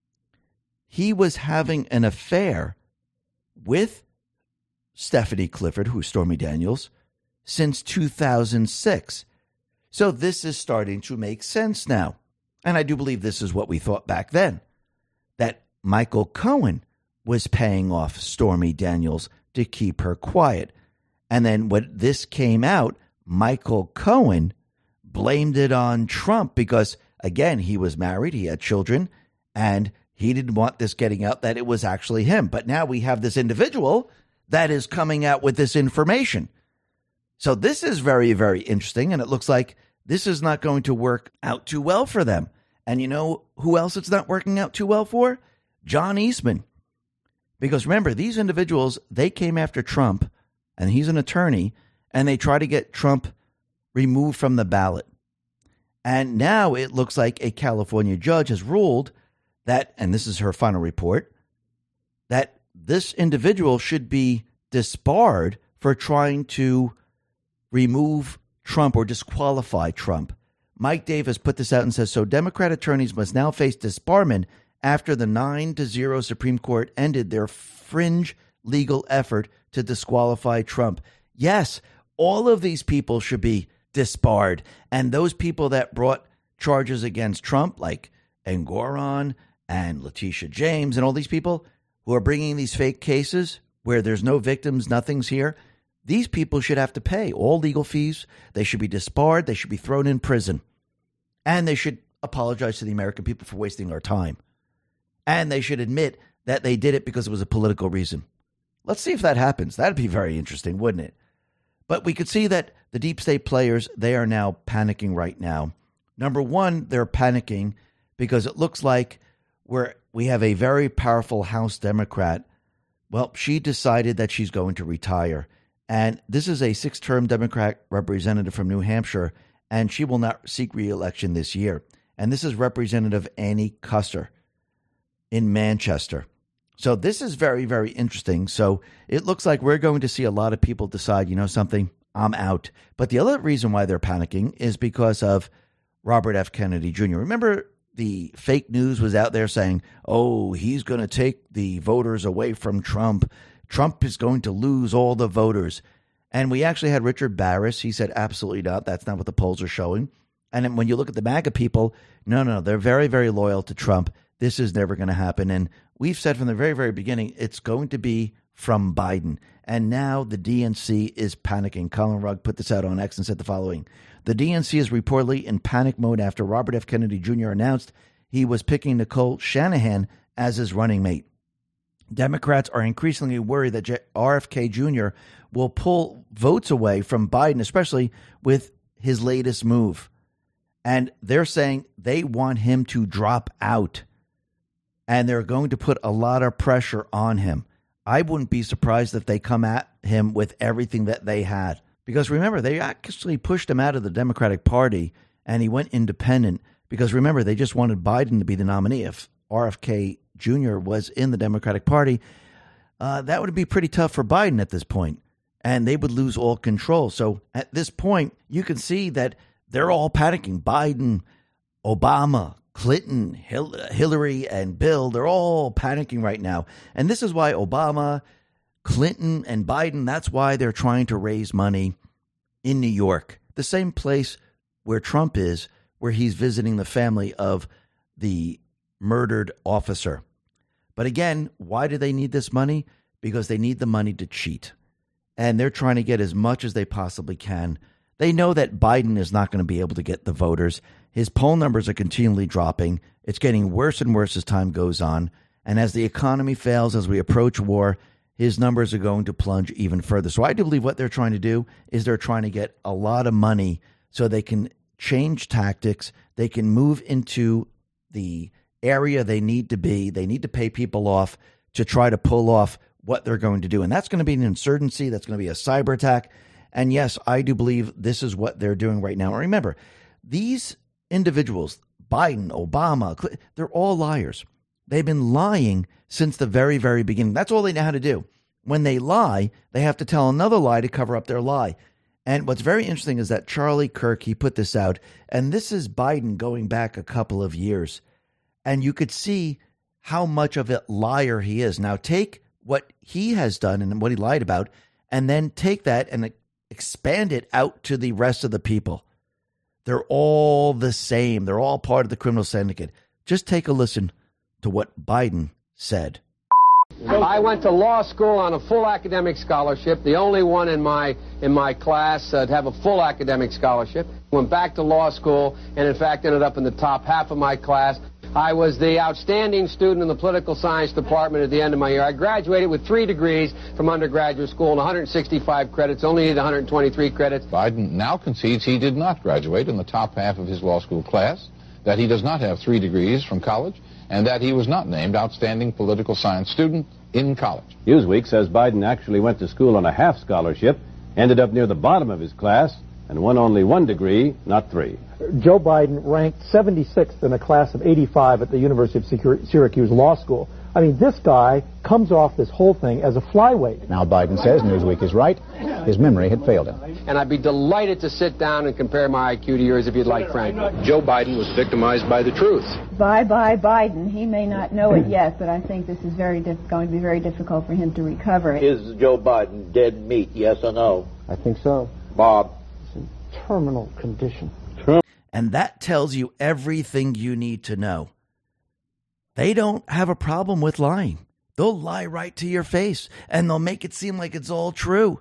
he was having an affair with Stephanie Clifford, who's Stormy Daniels, since 2006. So this is starting to make sense now. And I do believe this is what we thought back then, that Michael Cohen was paying off Stormy Daniels to keep her quiet. And then when this came out, Michael Cohen blamed it on Trump because, again, he was married, he had children, and he didn't want this getting out that it was actually him. But now we have this individual that is coming out with this information. So this is very, very interesting, and it looks like this is not going to work out too well for them. And you know who else it's not working out too well for? John Eastman. Because remember, these individuals, they came after Trump, and he's an attorney, and they try to get Trump removed from the ballot. And now it looks like a California judge has ruled that, and this is her final report, that this individual should be disbarred for trying to remove Trump or disqualify Trump. Mike Davis put this out and says, so Democrat attorneys must now face disbarment after the 9-0 Supreme Court ended their fringe legal effort to disqualify Trump. Yes, all of these people should be disbarred. And those people that brought charges against Trump, like Engoron and Letitia James and all these people who are bringing these fake cases where there's no victims, nothing's here, these people should have to pay all legal fees. They should be disbarred. They should be thrown in prison. And they should apologize to the American people for wasting our time. And they should admit that they did it because it was a political reason. Let's see if that happens. That'd be very interesting, wouldn't it? But we could see that the deep state players, they are now panicking right now. Number one, they're panicking because it looks like we have a very powerful House Democrat. Well, she decided that she's going to retire. And this is a 6-term Democrat representative from New Hampshire, and she will not seek re-election this year. And this is Representative Annie Kuster in Manchester. So this is very, very interesting. So it looks like we're going to see a lot of people decide, you know something, I'm out. But the other reason why they're panicking is because of Robert F. Kennedy Jr. Remember the fake news was out there saying, oh, he's going to take the voters away from Trump. Trump is going to lose all the voters. And we actually had Richard Barris. He said, absolutely not. That's not what the polls are showing. And then when you look at the MAGA people, no, they're very, very loyal to Trump. This is never going to happen. And we've said from the very, very beginning, it's going to be from Biden. And now the DNC is panicking. Colin Rugg put this out on X and said the following. The DNC is reportedly in panic mode after Robert F. Kennedy Jr. announced he was picking Nicole Shanahan as his running mate. Democrats are increasingly worried that RFK Jr. will pull votes away from Biden, especially with his latest move. And they're saying they want him to drop out. And they're going to put a lot of pressure on him. I wouldn't be surprised if they come at him with everything that they had. Because remember, they actually pushed him out of the Democratic Party and he went independent. Because remember, they just wanted Biden to be the nominee. If RFK Jr. was in the Democratic Party, that would be pretty tough for Biden at this point. And they would lose all control. So at this point, you can see that they're all panicking. Biden, Obama, Clinton, Hillary, and Bill, they're all panicking right now. And this is why Obama, Clinton, and Biden, that's why they're trying to raise money in New York, the same place where Trump is, where he's visiting the family of the murdered officer. But again, why do they need this money? Because they need the money to cheat. And they're trying to get as much as they possibly can. They know that Biden is not going to be able to get the voters. His poll numbers are continually dropping. It's getting worse and worse as time goes on. And as the economy fails, as we approach war, his numbers are going to plunge even further. So I do believe what they're trying to do is they're trying to get a lot of money so they can change tactics. They can move into the area they need to be. They need to pay people off to try to pull off what they're going to do. And that's going to be an insurgency. That's going to be a cyber attack. And yes, I do believe this is what they're doing right now. And remember, these individuals, Biden, Obama, they're all liars. They've been lying since the very, very beginning. That's all they know how to do. When they lie, they have to tell another lie to cover up their lie. And what's very interesting is that Charlie Kirk, he put this out, and this is Biden going back a couple of years. And you could see how much of a liar he is. Now take what he has done and what he lied about, and then take that and expand it out to the rest of the people. They're all the same. They're all part of the criminal syndicate. Just take a listen to what Biden said. I went to law school on a full academic scholarship, the only one in my class to have a full academic scholarship. Went back to law school and, in fact, ended up in the top half of my class. I was the outstanding student in the political science department at the end of my year. I graduated with 3 degrees from undergraduate school and 165 credits, only needed 123 credits. Biden now concedes he did not graduate in the top half of his law school class, that he does not have 3 degrees from college, and that he was not named outstanding political science student in college. Newsweek says Biden actually went to school on a half scholarship, ended up near the bottom of his class, and won only 1 degree, not 3. Joe Biden ranked 76th in a class of 85 at the University of Syracuse Law School. I mean, this guy comes off this whole thing as a flyweight. Now Biden says Newsweek is right. His memory had failed him. And I'd be delighted to sit down and compare my IQ to yours if you'd like, Frank. Joe Biden was victimized by the truth. Bye Biden. He may not know it yet, but I think this is going to be very difficult for him to recover. Is Joe Biden dead meat, yes or no? I think so. Bob? It's in terminal condition. And that tells you everything you need to know. They don't have a problem with lying. They'll lie right to your face, and they'll make it seem like it's all true.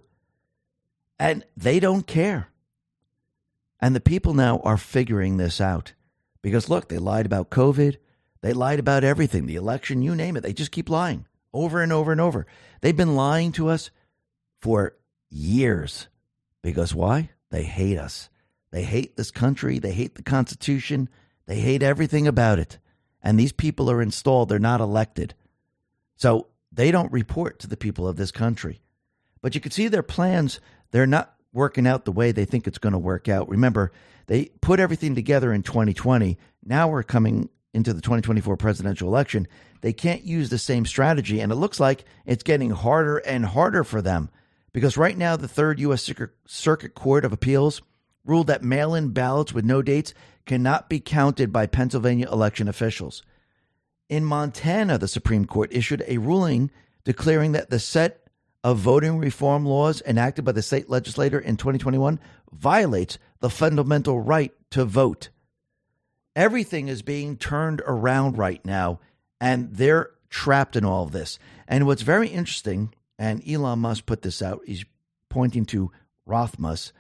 And they don't care. And the people now are figuring this out. Because, look, they lied about COVID. They lied about everything. The election, you name it. They just keep lying over and over and over. They've been lying to us for years. Because why? They hate us. They hate this country. They hate the Constitution. They hate everything about it. And these people are installed. They're not elected. So they don't report to the people of this country. But you can see their plans. They're not working out the way they think it's going to work out. Remember, they put everything together in 2020. Now we're coming into the 2024 presidential election. They can't use the same strategy. And it looks like it's getting harder and harder for them. Because right now, the Third U.S. Circuit Court of Appeals ruled that mail-in ballots with no dates cannot be counted by Pennsylvania election officials. In Montana, the Supreme Court issued a ruling declaring that the set of voting reform laws enacted by the state legislature in 2021 violates the fundamental right to vote. Everything is being turned around right now, and they're trapped in all of this. And what's very interesting, and Elon Musk put this out, he's pointing to Rothmus.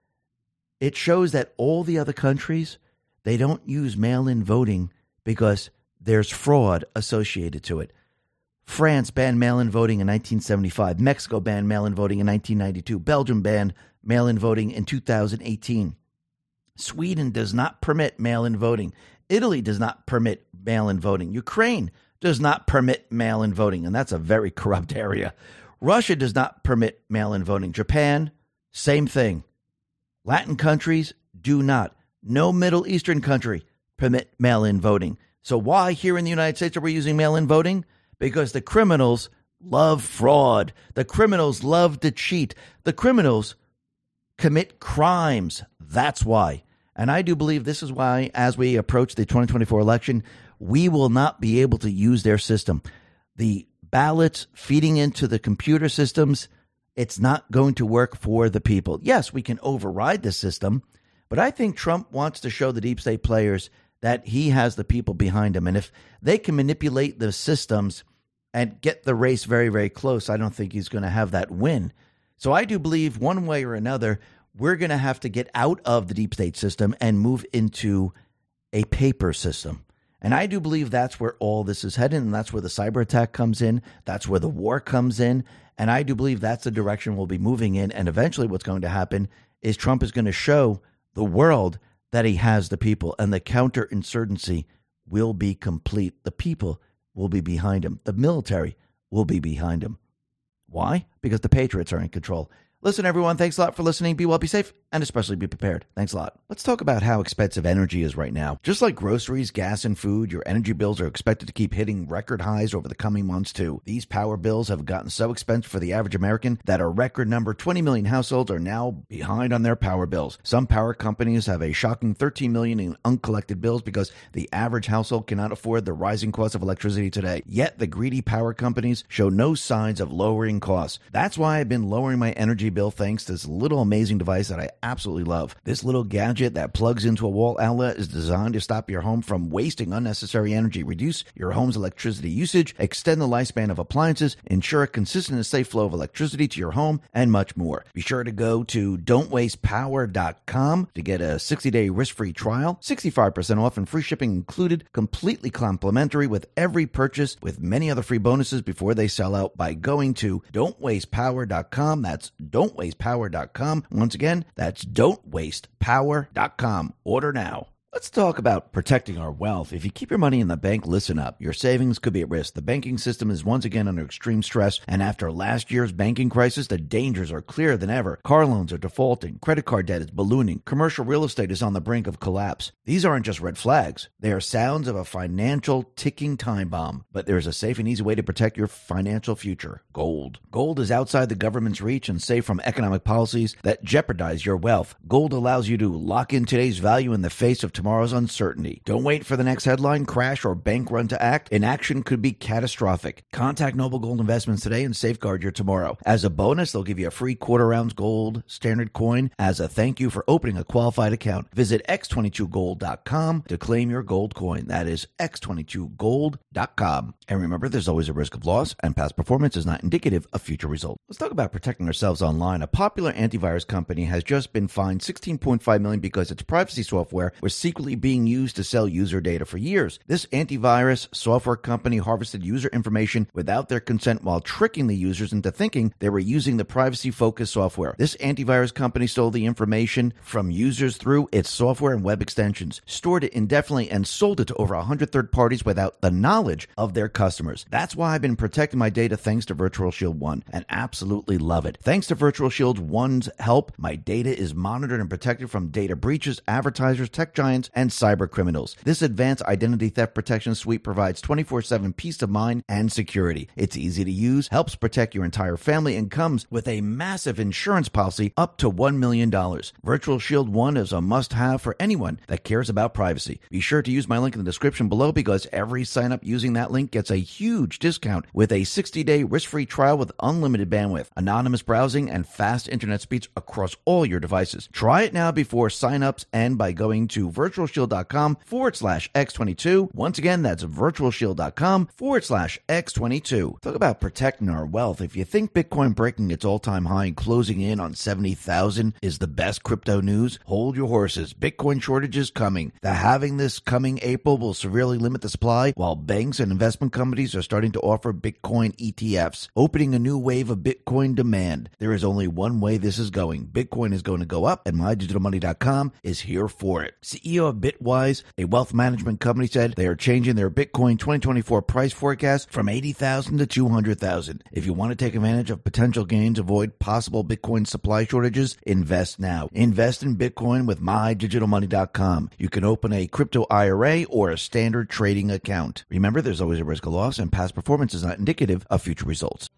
It shows that all the other countries, they don't use mail-in voting because there's fraud associated to it. France banned mail-in voting in 1975. Mexico banned mail-in voting in 1992. Belgium banned mail-in voting in 2018. Sweden does not permit mail-in voting. Italy does not permit mail-in voting. Ukraine does not permit mail-in voting, and that's a very corrupt area. Russia does not permit mail-in voting. Japan, same thing. Latin countries do not. No Middle Eastern country permit mail-in voting. So why here in the United States are we using mail-in voting? Because the criminals love fraud. The criminals love to cheat. The criminals commit crimes. That's why. And I do believe this is why, as we approach the 2024 election, we will not be able to use their system. The ballots feeding into the computer systems, it's not going to work for the people. Yes, we can override the system, but I think Trump wants to show the deep state players that he has the people behind him. And if they can manipulate the systems and get the race very, very close, I don't think he's going to have that win. So I do believe one way or another, we're going to have to get out of the deep state system and move into a paper system. And I do believe that's where all this is headed, and that's where the cyber attack comes in. That's where the war comes in. And I do believe that's the direction we'll be moving in. And eventually what's going to happen is Trump is going to show the world that he has the people, and the counterinsurgency will be complete. The people will be behind him. The military will be behind him. Why? Because the patriots are in control. Listen, everyone, thanks a lot for listening. Be well, be safe, and especially be prepared. Thanks a lot. Let's talk about how expensive energy is right now. Just like groceries, gas, and food, your energy bills are expected to keep hitting record highs over the coming months, too. These power bills have gotten so expensive for the average American that a record number, 20 million households, are now behind on their power bills. Some power companies have a shocking 13 million in uncollected bills because the average household cannot afford the rising cost of electricity today. Yet the greedy power companies show no signs of lowering costs. That's why I've been lowering my energy bill thanks to this little amazing device that I absolutely love. This little gadget that plugs into a wall outlet is designed to stop your home from wasting unnecessary energy, reduce your home's electricity usage, extend the lifespan of appliances, ensure a consistent and safe flow of electricity to your home, and much more. Be sure to go to don'twastepower.com to get a 60-day risk-free trial, 65% off and free shipping included, completely complimentary with every purchase, with many other free bonuses before they sell out by going to don'twastepower.com. That's don'twastepower.com. Once again, that's don'twastepower.com. Order now. Let's talk about protecting our wealth. If you keep your money in the bank, listen up. Your savings could be at risk. The banking system is once again under extreme stress, and after last year's banking crisis, the dangers are clearer than ever. Car loans are defaulting, credit card debt is ballooning, commercial real estate is on the brink of collapse. These aren't just red flags. They are sounds of a financial ticking time bomb. But there's a safe and easy way to protect your financial future: gold. Gold is outside the government's reach and safe from economic policies that jeopardize your wealth. Gold allows you to lock in today's value in the face of tomorrow's uncertainty. Don't wait for the next headline, crash, or bank run to act. Inaction could be catastrophic. Contact Noble Gold Investments today and safeguard your tomorrow. As a bonus, they'll give you a free quarter-ounce gold standard coin as a thank you for opening a qualified account. Visit x22gold.com to claim your gold coin. That is x22gold.com. And remember, there's always a risk of loss, and past performance is not indicative of future results. Let's talk about protecting ourselves online. A popular antivirus company has just been fined $16.5 million because its privacy software was secretly being used to sell user data for years. This antivirus software company harvested user information without their consent while tricking the users into thinking they were using the privacy-focused software. This antivirus company stole the information from users through its software and web extensions, stored it indefinitely, and sold it to over 100 third parties without the knowledge of their customers. That's why I've been protecting my data thanks to Virtual Shield One, and absolutely love it. Thanks to Virtual Shield One's help, my data is monitored and protected from data breaches, advertisers, tech giants, and cyber criminals. This advanced identity theft protection suite provides 24/7 peace of mind and security. It's easy to use, helps protect your entire family, and comes with a massive insurance policy up to $1 million. Virtual Shield One is a must-have for anyone that cares about privacy. Be sure to use my link in the description below because every sign-up using that link gets a huge discount with a 60-day risk-free trial with unlimited bandwidth, anonymous browsing, and fast internet speeds across all your devices. Try it now before sign-ups end by going to virtualshield.com/X22. Once again, that's virtualshield.com/X22. Talk about protecting our wealth. If you think Bitcoin breaking its all-time high and closing in on 70,000 is the best crypto news, hold your horses. Bitcoin shortage is coming. The halving this coming April will severely limit the supply, while banks and investment companies are starting to offer Bitcoin ETFs, opening a new wave of Bitcoin demand. There is only one way this is going. Bitcoin is going to go up, and MyDigitalMoney.com is here for it. CEO of Bitwise, a wealth management company, said they are changing their Bitcoin 2024 price forecast from 80,000 to 200,000. If you want to take advantage of potential gains, avoid possible Bitcoin supply shortages, invest now. Invest in Bitcoin with MyDigitalMoney.com. You can open a crypto IRA or a standard trading account. Remember, there's always a risk of loss, and past performance is not indicative of future results.